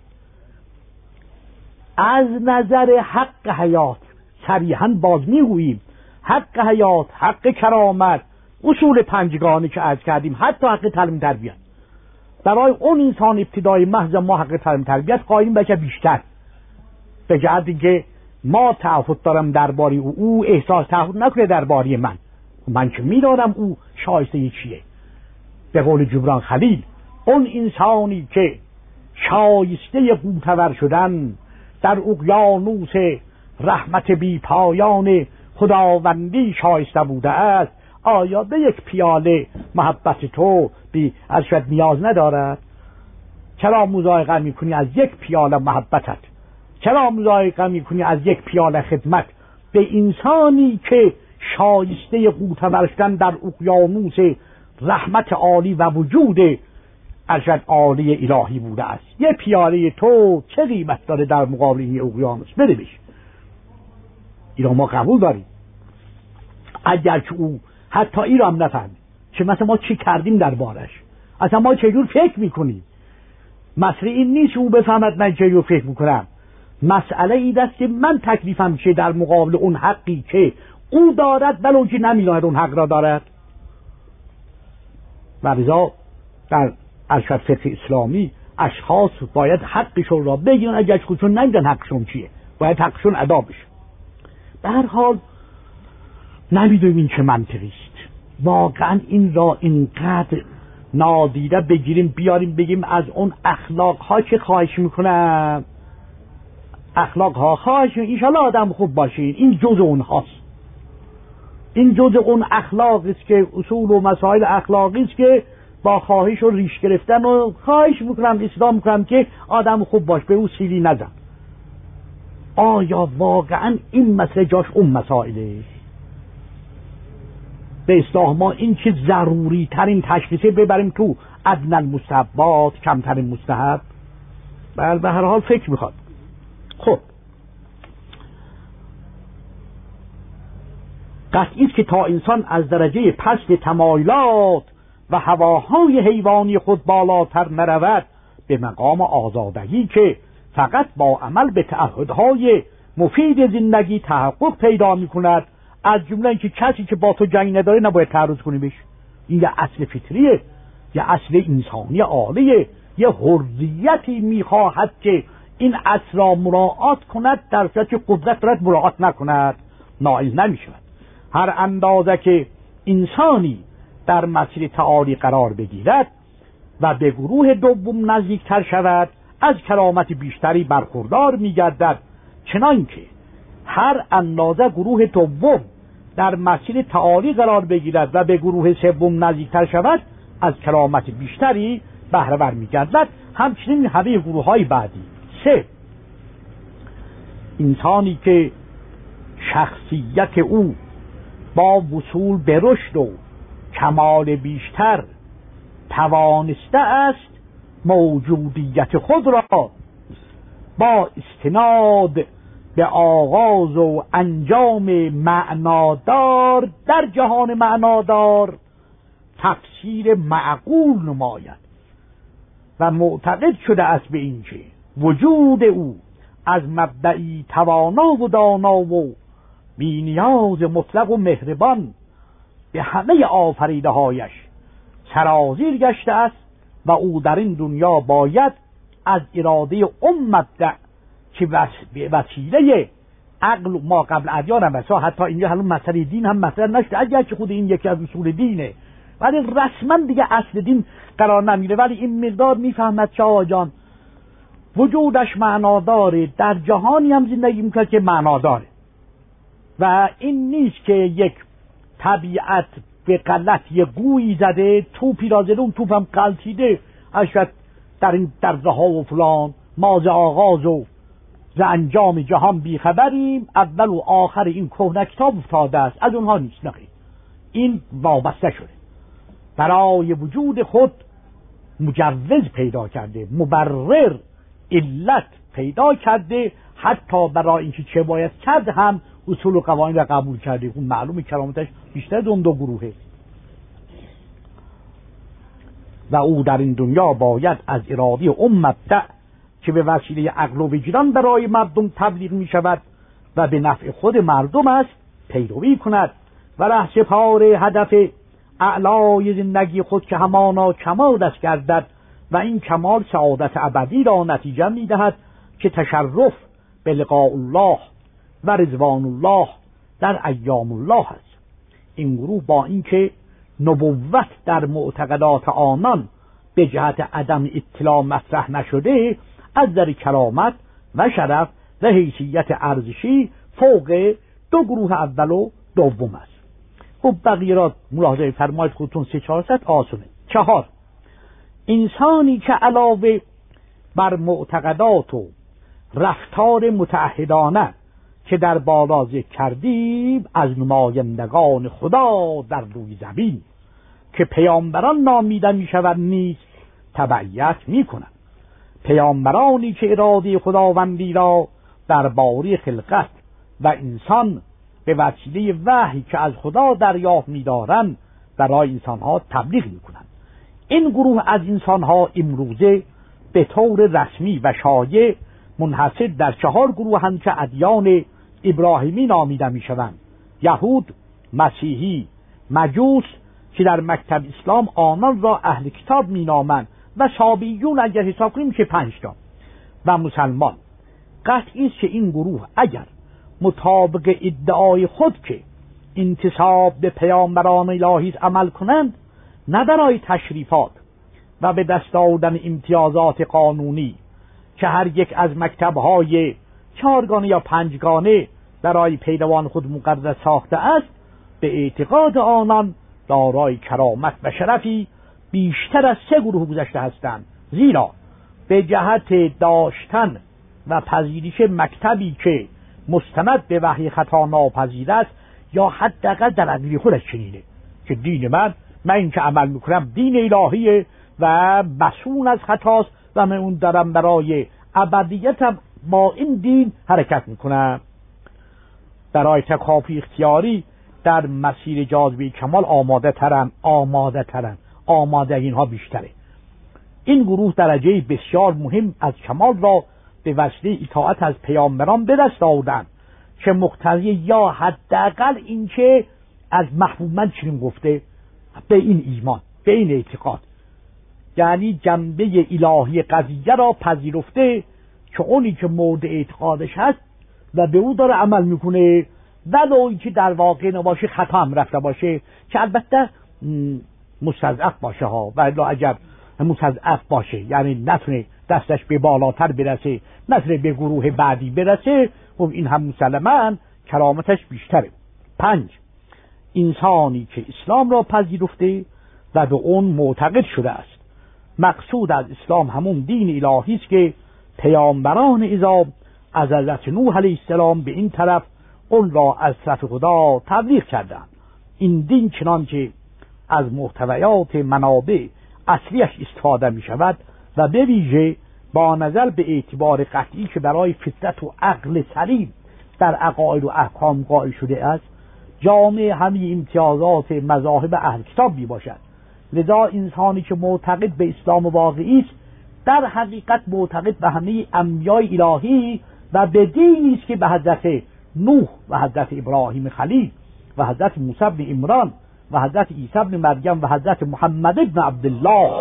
از نظر حق حیات صریحاً باز میگوییم حق حیات، حق کرامت، اصول پنجگانه که عرض کردیم، حتی حق تعلیم تربیت، برای اون انسان ابتدای محض ما حق تربیت قایم بشه بیشتر، به جهت اینکه ما تعهد دارم درباره او، او احساس تعهد نکنه درباره من. من که میدانم او شایسته چیه. به قول جبران خلیل، اون انسانی که شایسته قوتور شدن در اقیانوس رحمت بی پایان خداوندی شایسته بوده است، آیا به یک پیاله محبت تو بی از شد نیاز ندارد؟ چرا مضایقه میکنی از یک پیاله محبتت؟ چرا مضایقه میکنی از یک پیاله خدمت به انسانی که شایسته قوتور شدن در اقیانوس رحمت عالی و وجود ارشد عالی الهی بوده است؟ یه پیاله تو چه قیمت داره در مقابل این اقیانوس؟ بده بش. اینا ما قبول داریم، اگر که او حتی این را هم نفهمید که مثلا ما چی کردیم در بارش، اصلا ما چجور فکر میکنیم. مسئله این نیست او بفهمد من چجور فکر میکنم، مسئله این است که من تکلیفم چه در مقابل اون حقی که او دارد ولو که نمیداند اون حق را دارد. و لذا در ارشد فقه اسلامی اشخاص باید حقشون را بگیرن، اگر خودشون نمیدن حقشون چیه باید حقشون ادا بشه. به هر حال نمیدونیم این چه منطقی است. واقعا این را اینقدر نادیده بگیریم بیاریم بگیم از اون اخلاق ها چه خواهش میکنم، اخلاق ها خواهش ایشالا آدم خوب باشین، این جز اون هاست، این جز اون اخلاق است که اصول و مسائل اخلاقی است که با خواهش و ریش گرفتن و خواهش میکنم اصلاح میکنم که آدم خوب باش، به او سیلی نزن. آیا واقعا این مسئله جاش اون مسائله؟ به اصلاح ما این که ضروری ترین تشخیصه ببریم تو ادنی المستحبات، کمترین مستحب. بله به هر حال فکر میخواد. خب قطعی است که تا انسان از درجه پست تمایلات و هواهای حیوانی خود بالاتر نرود به مقام آزادگی که فقط با عمل به تعهدهای مفید زندگی تحقق پیدا میکند، از جمله اینکه کسی که با تو جنگ نداره نباید تعرض کنی بهش. این یه اصل فطریه، یه اصل انسانی عالیه، یه حریتی میخواهد که این اصل را مراعات کند، در صورتی که قدرت دارد مراعات نکند نائل نمیشود. هر اندازه که انسانی در مسیر تعالی قرار بگیرد و به گروه دوم نزدیکتر شود، از کرامت بیشتری برخوردار میگردد، چنانکه هر اندازه گروه دوم در مسیر تعالی قرار بگیرد و به گروه سوم نزدیکتر شود، از کرامت بیشتری بهره ور میگردد. همچنین همه گروه های بعدی. سه، انسانی که شخصیت او با وصول به رشد و کمال بیشتر توانسته است موجودیت خود را با استناد به آغاز و انجام معنادار در جهان معنادار تفسیر معقول نماید و معتقد شده است به اینکه وجود او از مبدعی توانا و دانا و بی نیاز مطلق و مهربان به همه آفریده هایش سرازیر گشته است و او در این دنیا باید از اراده اون مبدع که به وسیله عقل ما قبل ادیان هم بسا، حتی اینجا هنوز مسئله دین هم مسئله نشده، اگر که خود این یکی از اصول دینه ولی رسما دیگه اصل دین قرار نمیره، ولی این مقدار میفهمد شاه جان وجودش معناداره، در جهانی هم زندگی میکنه که معناداره و این نیست که یک طبیعت به غلط یه گویی زده توپی را زده اون توپ هم قلتیده، اشد در این درزه ها و فلان ما ز آغاز و ز انجام جهان بیخبریم، اول و آخر این کهنه کتاب افتاده است، از اونها نیست. نخیر، این وابسته شده، برای وجود خود مجوز پیدا کرده، مبرر علت پیدا کرده، حتی برای اینکه چه باید کرد هم اصول و قوانین را قبول کرده. اون معلومه کرامتش بیشتر اون دو گروهه و او در این دنیا باید از اراده اون مبدع که به وسیله عقل و وجدان برای مردم تبلیغ می شود و به نفع خود مردم است پیروی کند و رهسپار هدف اعلای زندگی خود که همانا کمال است گردد و این کمال سعادت ابدی را نتیجه می‌دهد که تشرف به لقاء الله و رضوان الله در ایام الله است. این گروه با اینکه نبوت در معتقدات آنان به جهت عدم اطلاع مطرح نشده، از نظر کرامت و شرف و حیثیت ارزشی فوق دو گروه اول و دوم است. خب بقیه را ملاحظه فرمایید خودتون. سه چهارصد آسونه. چهار، انسانی که علاوه بر معتقدات و رفتار متعهدانه که در بالا ذکر کردیم از نمایندگان خدا در روی زمین که پیامبران نامیده می شود نیست تبعیت می کنند. پیامبرانی که اراده خداوندی را در باره خلقت و انسان به وسیله وحی که از خدا دریافت می دارند برای انسانها تبلیغ می کنند. این گروه از انسانها امروزه به طور رسمی و شایع منحصر در چهار گروه هم که ادیان ابراهیمی نامیده می شوند: یهود، مسیحی، مجوس که در مکتب اسلام آنان را اهل کتاب می نامند و سابیون اگر حساب کنیم که پنج تا، و مسلمان. قطعی است که این گروه اگر مطابق ادعای خود که انتساب به پیامبران الهی عمل کنند، نه برای تشریفات و به دست آوردن امتیازات قانونی که هر یک از مکتب‌های چهارگانه یا پنجگانه برای پیروان خود مقرر ساخته است، به اعتقاد آنان دارای کرامت و شرفی بیشتر از سه گروه گذشته هستند، زیرا به جهت داشتن و پذیرش مکتبی که مستند به وحی خطا ناپذیر است یا حداقل در عقیده خودش چنینه که دین من من این که عمل میکنم دین الهیه و مسئول از خطاست و من اون دارم برای ابدیتم با این دین حرکت میکنم. برای تکافی اختیاری در مسیر جاذبه کمال آماده ترن آماده ترن آماده اینها بیشتره. این گروه درجه بسیار مهم از کمال را به وسیله اطاعت از پیامبران به دست آوردند که مقتضی یا حداقل این که از محبوب من چنین گفته به این ایمان، به این اعتقاد، یعنی جنبه الهی قضیه را پذیرفته که اونی که مورد اعتقادش هست و به او داره عمل میکنه ولو که در واقع نباشه، خطا هم رفته باشه، که البته مستضعف باشه ها، ولی اگر مستضعف باشه یعنی نتونه دستش به بالاتر برسه، نتونه به گروه بعدی برسه، خب این هم مسلماً کرامتش بیشتره. پنج، انسانی که اسلام را پذیرفته و به اون معتقد شده است. مقصود از اسلام همون دین الهی است که پیامبران اعظم از حضرت نوح علیه السلام به این طرف اون را از طرف خدا تبلیغ کردند. این دین چنانچه از محتویات منابع اصلیش استفاده می شود و به ویژه با نظر به اعتبار قطعی که برای فطرت و عقل سلیم در عقاید و احکام قائل شده است، جامع همین امتیازات مذاهب اهل کتاب می باشد. لذا انسانی که معتقد به اسلام واقعی است در حقیقت معتقد به همه انبیاء الهی و به دینی است که به حضرت نوح و حضرت ابراهیم خلیل و حضرت موسی بن عمران و حضرت عیسی بن مریم و حضرت محمد بن عبدالله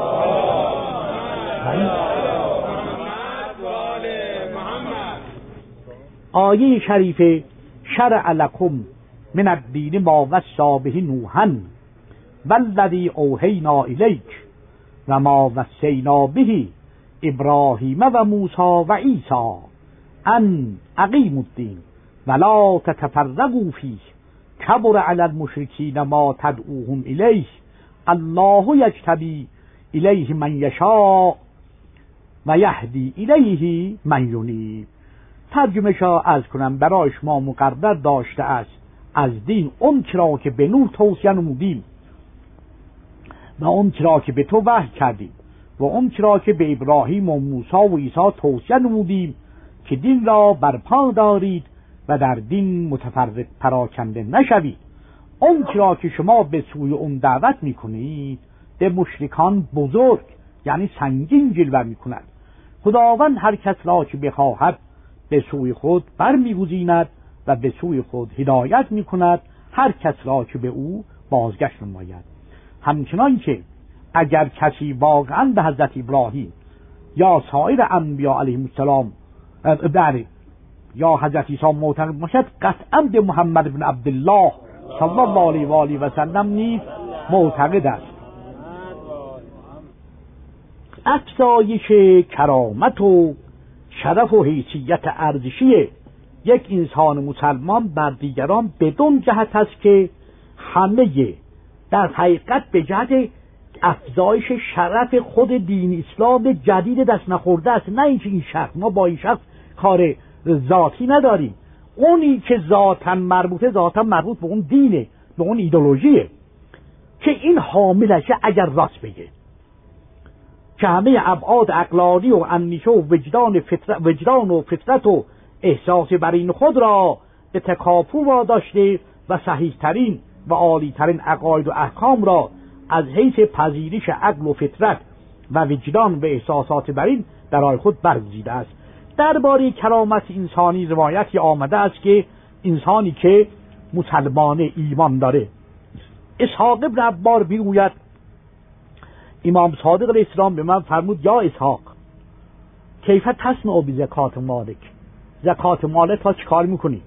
آیه شریفه شرع لکم من الدین ما وصی به نوحا والذی اوحینا الیک و ما وصینا به ابراهیم و موسی و عیسی ان اقیموا الدین ولا تتفرقوا فیه کبر علی المشرکین ما تدعوهم الیه الله یجتبی الیه من یشاء و یهدی الیه من ینیب. ترجمه شا از کنم برای شما مقرر داشته است از دین اون چرا که به نوح توصیه نمودیم و اون چرا که به تو وحی کردیم و اون چرا که به ابراهیم و موسی و عیسی توصیه نمودیم که دین را برپا دارید و در دین متفرق پراکنده نشوید. اون چرا که شما به سوی اون دعوت میکنید به مشرکان بزرگ یعنی سنگین جلوه میکند. خداوند هر کس را که بخواهد به سوی خود برمیگزیند و به سوی خود هدایت میکند هر کس را که به او بازگشت نماید. همچنان که اگر کسی واقعا به حضرت ابراهیم یا سایر انبیاء علیهم السلام بله یا حضرت عیسی معتقد باشد، قطعا به محمد بن عبدالله صلی الله علیه و آله و سلم نیز معتقد است. افزایش کرامت و شرف و حیثیت ارزشی یک انسان مسلمان بر دیگران بدون جهت است که همه در حقیقت به جهت افزایش شرف خود دین اسلام جدید دست نخورده است، نه اینکه این شخص، ما با این شخص کار ذاتی نداریم، اونی که ذاتا مربوطه ذاتا مربوط به اون دینه، به اون ایدئولوژیه که این حاملشه. اگر راست بگه که همه ابعاد عقلانی و اندیشه و وجدان فطرت وجدان و فطرت و احساس برین خود را به تکاپو واداشته و صحیح ترین و عالی ترین عقاید و احکام را از حیث پذیرش عقل و فطرت و وجدان و احساسات برین درای خود برگزیده است. درباره کرامت انسانی روایتی آمده است که انسانی که مسلمان ایمان داره، اسحاق ابن عبار میگوید امام صادق علیه السلام به من فرمود یا اسحاق کیف تصنع بزکات مالک، زکات مالک تا چیکار میکنی؟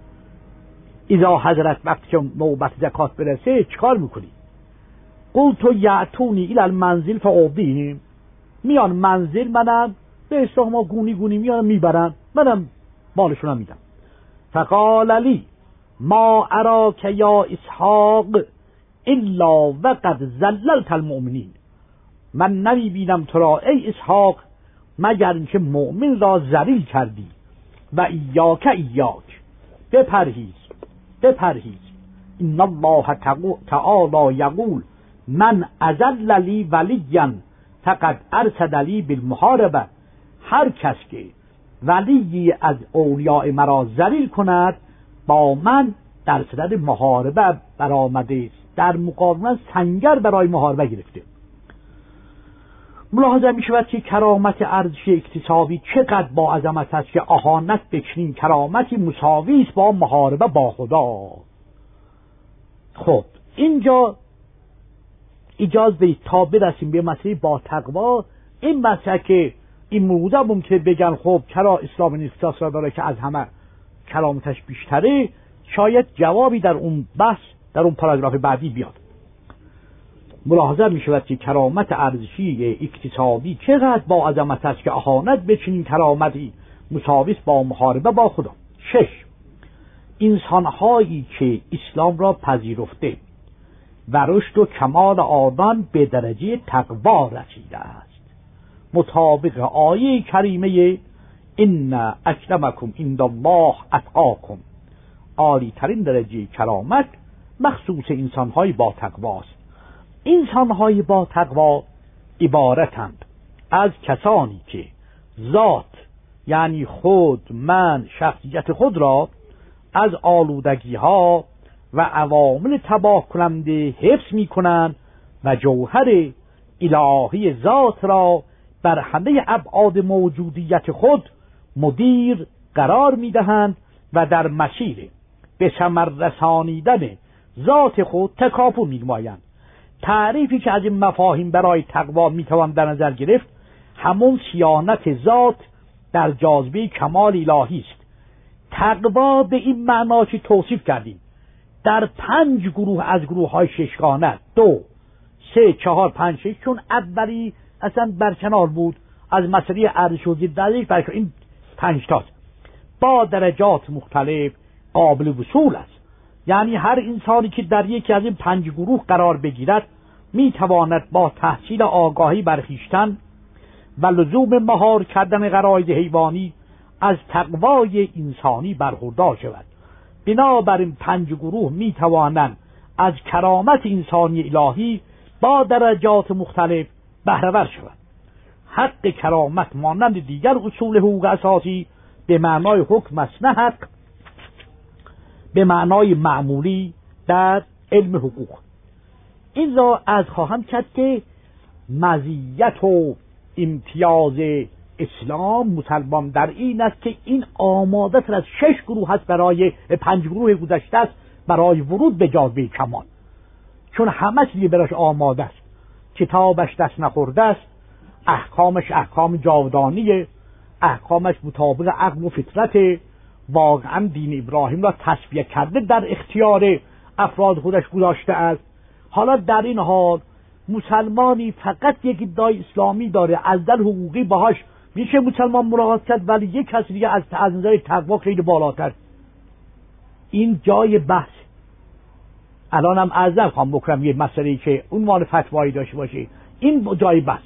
اذا حضرت وقتی که نوبت زکات برسه چیکار میکنی؟ قلت یعتونی الی المنزل فاعطیهم، میان منزل منم به اصطلاح ما گونی گونی میان میبرن، منم مالشون میدم. فقال لی ما اراک یا اسحاق الا وقد ذللت المؤمنین، من نمی بینم تو را ای اسحاق مگر اینکه مؤمن را ذلیل کردی. و ایاک ایاک، بپرهیز بپرهیز، ان الله تعالی یقول من اذل لی ولیا فقد ارشد لی بالمحاربه، هر کس که ولی از اولیاء مرا ذلیل کند با من در صدد محاربه برآمده است، در مقابل سنگر برای محاربه گرفته. ملاحظه می شود که کرامت ارزشی اکتسابی چقدر با عظمت است که اهانت به چنین کرامتی مساوی است با محاربه با خدا. خب اینجا اجازه بدید تا برسیم به مسئله با تقوا. این مسئله که این موضوع ممکنه بگن خب چرا اسلام این اختصاص را داره که از همه کرامتش بیشتره، شاید جوابی در اون بحث در اون پاراگراف بعدی بیاد. ملاحظه می شود که کرامت ارزشی اکتسابی چقدر با عظمت است که اهانت به چنین کرامتی مساوی است با محاربه با خدا. شش، انسانهایی که اسلام را پذیرفته و رشد و کمال آنان به درجه تقوا رسیده است، مطابق آیه کریمه ان اکرمکم عند الله اتقاکم، عالی ترین درجه کرامت مخصوص انسانهای با تقواست. انسانهای با تقوا عبارتند از کسانی که ذات یعنی خود، من، شخصیت خود را از آلودگی ها و عوامل تباه کننده حفظ می کنند و جوهر الهی ذات را بر همه ابعاد موجودیت خود مدیر قرار می دهند و در مسیر به ثمر رسانیدن ذات خود تکاپو می نمایند. تعریفی که از این مفاهیم برای تقوا می توان در نظر گرفت همون صیانت ذات در جاذبه کمال الهی است. تقوا به این معنا که توصیف کردیم در پنج گروه از گروه های ششگانه، دو، سه، چهار، پنج، شش، چون اولی اصلا برکنار بود از مسئله ارزش و ضد برای این پنج تاست، با درجات مختلف قابل وصول است. یعنی هر انسانی که در یکی از این پنج گروه قرار بگیرد می تواند با تحصیل آگاهی بر خویشتن و لزوم مهار کردن غرایز حیوانی از تقوای انسانی برخوردار شود. بنابراین پنج گروه می توانند از کرامت انسانی الهی با درجات مختلف بهره ور شود. حق کرامت مانند دیگر اصول حقوق اساسی به معنای حکم است، نه حق به معنای معمولی در علم حقوق. این را از خواهم کرد که مزیت و امتیاز اسلام مسلمان در این است که این آماده تر از شش گروه هست برای پنج گروه گذشته است برای ورود به جاذبه کمال، چون همه چیزی براش آماده است. کتابش دست نخورده است، احکامش احکام جاودانیه، احکامش مطابق عقل و فطرت، واقعا دین ابراهیم را تصفیه کرده در اختیار افراد خودش گذاشته است. حالا در این حال مسلمانی فقط یک ادعای اسلامی داره، از در حقوقی باهاش میشه مسلمان ملاقات کرد، ولی یک کسی دیگه از از نظر تقوا خیلی بالاتر. این جای بحث. الان هم از در خواهم بکنم یه مسئله‌ای که عنوان فتوایی داشته باشه، این جای بحث.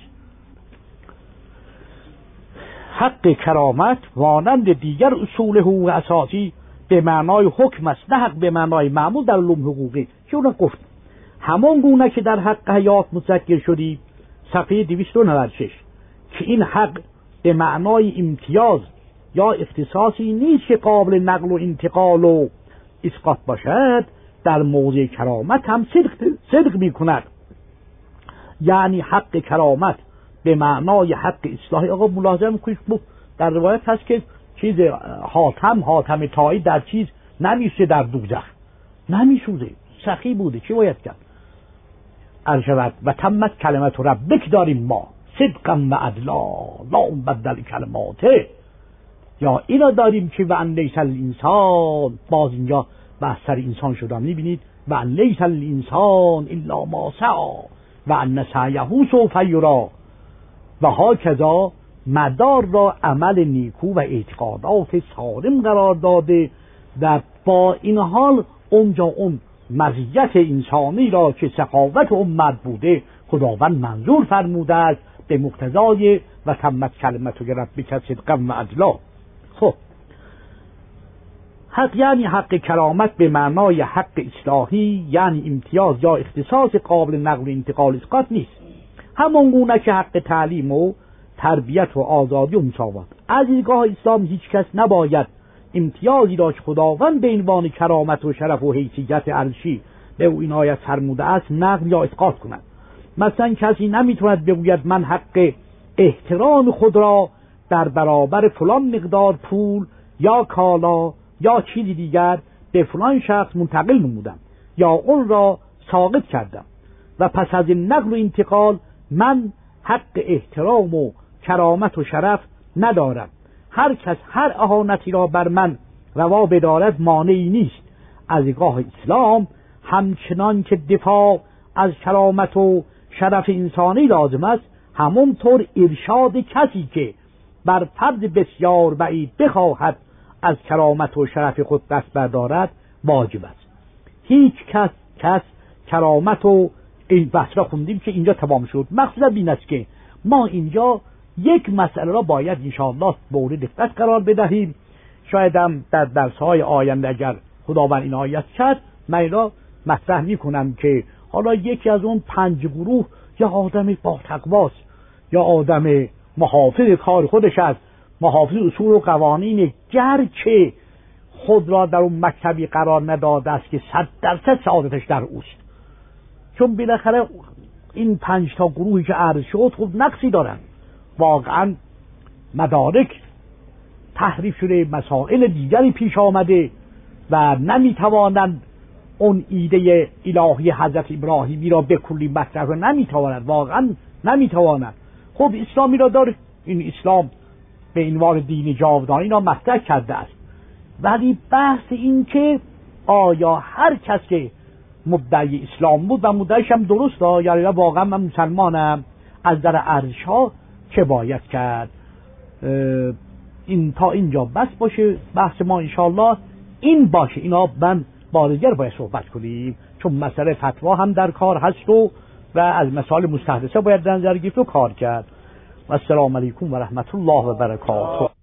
حق کرامت مانند دیگر اصول حقوق اساسی به معنای حکم است، نه حق به معنای معمول در علوم حقوقی که اون گفت. همان گونه که در حق حیات متذکر شدیم صفحه دویست و نود و شش که این حق به معنای امتیاز یا اختصاصی نیست که قابل نقل و انتقال و اسقاط باشد، در موضع کرامت هم صدق, صدق می کند. یعنی حق کرامت به معنای حق اصلاحی. آقا ملاحظه میکنید در روایت هست که چیز حاتم حاتم طایی در چیز نمیشه، در دوزخ نمیسوزه، سخی بوده، چی باید کرد؟ ارشد و تمت کلمت ربک داریم ما صدقا و عدلا لا بدل کلماته، یا اینا داریم که و ان لیس الانسان، باز اینجا بحث سر انسان شدم میبینید، و ان لیس الانسان الا ما سعی و ان سعیه سوف یری، و هاکذا مدار را عمل نیکو و اعتقادات سالم قرار داده و با این حال اونجا اون مزیت انسانی را که سخاوت امت بوده خداوند منظور فرموده است به مقتضای و تمت کلمت ربک صدقا و عدلا. خب حق یعنی حق کرامت به معنای حق اصلاحی، یعنی امتیاز یا اختصاص قابل نقل و انتقال اسقاط نیست. همون گونه که حق تعلیم و تربیت و آزادی و مساوات. از دیدگاه اسلام هیچ کس نباید امتیازی را که خداوند به عنوان کرامت و شرف و حیثیت عرشی به او عنایت فرموده است نقل یا اسقاط کند. مثلا کسی نمیتواند بگوید من حق احترام خود را در برابر فلان مقدار پول یا کالا یا چیزی دیگر به فلان شخص منتقل نمودم یا اون را ساقط کردم و پس از این نقل و انتقال من حق احترام و کرامت و شرف ندارم. هر کس هر اهانتی را بر من روا بدارد مانعی نیست. از دیدگاه اسلام همچنان که دفاع از کرامت و شرف انسانی لازم است، همونطور ارشاد کسی که بر فرد بسیار بعید بخواهد از کرامت و شرف خود دست بردارد واجب است. هیچ کس کس کرامت و این بحث را خوندیم که اینجا تمام شد. مقصد این است که ما اینجا یک مسئله را باید انشاءالله مورد دقت قرار بدهیم. شاید هم در درس‌های آینده اگر خداوند عنایت کرد من را مطرح می‌کنم که حالا یکی از اون پنج گروه یا آدم با تقواست یا آدم محافظ کار خودش است، محافظ اصول و قوانین، گرچه خود را در اون مکتبی قرار نداده است که صد درصد سعادتش در اوست، چون بالاخره این پنج تا گروهی که عرض شد خب نقصی دارن، واقعا مدارک تحریف شده، مسائل دیگری پیش آمده و نمیتوانند اون ایده الهی حضرت ابراهیمی را به کلی مطرح کنند، نمیتوانند، واقعا نمیتوانند. خب اسلامی را داره، این اسلام به عنوان دین جاودانی را مطرح کرده است، ولی بحث این که آیا هر کس که مدعی اسلام بود و مدعیش هم درست ها، یعنی واقعا من مسلمانم، از در ارشا چه باید کرد؟ این تا اینجا بس باشه بحث ما انشاءالله این باشه. اینا من بارگر باید صحبت کنیم چون مسئله فتوا هم در کار هست و و از مسائل مستحدثه باید در نظر گرفت و کار کرد. و السلام علیکم و رحمت الله و برکاته.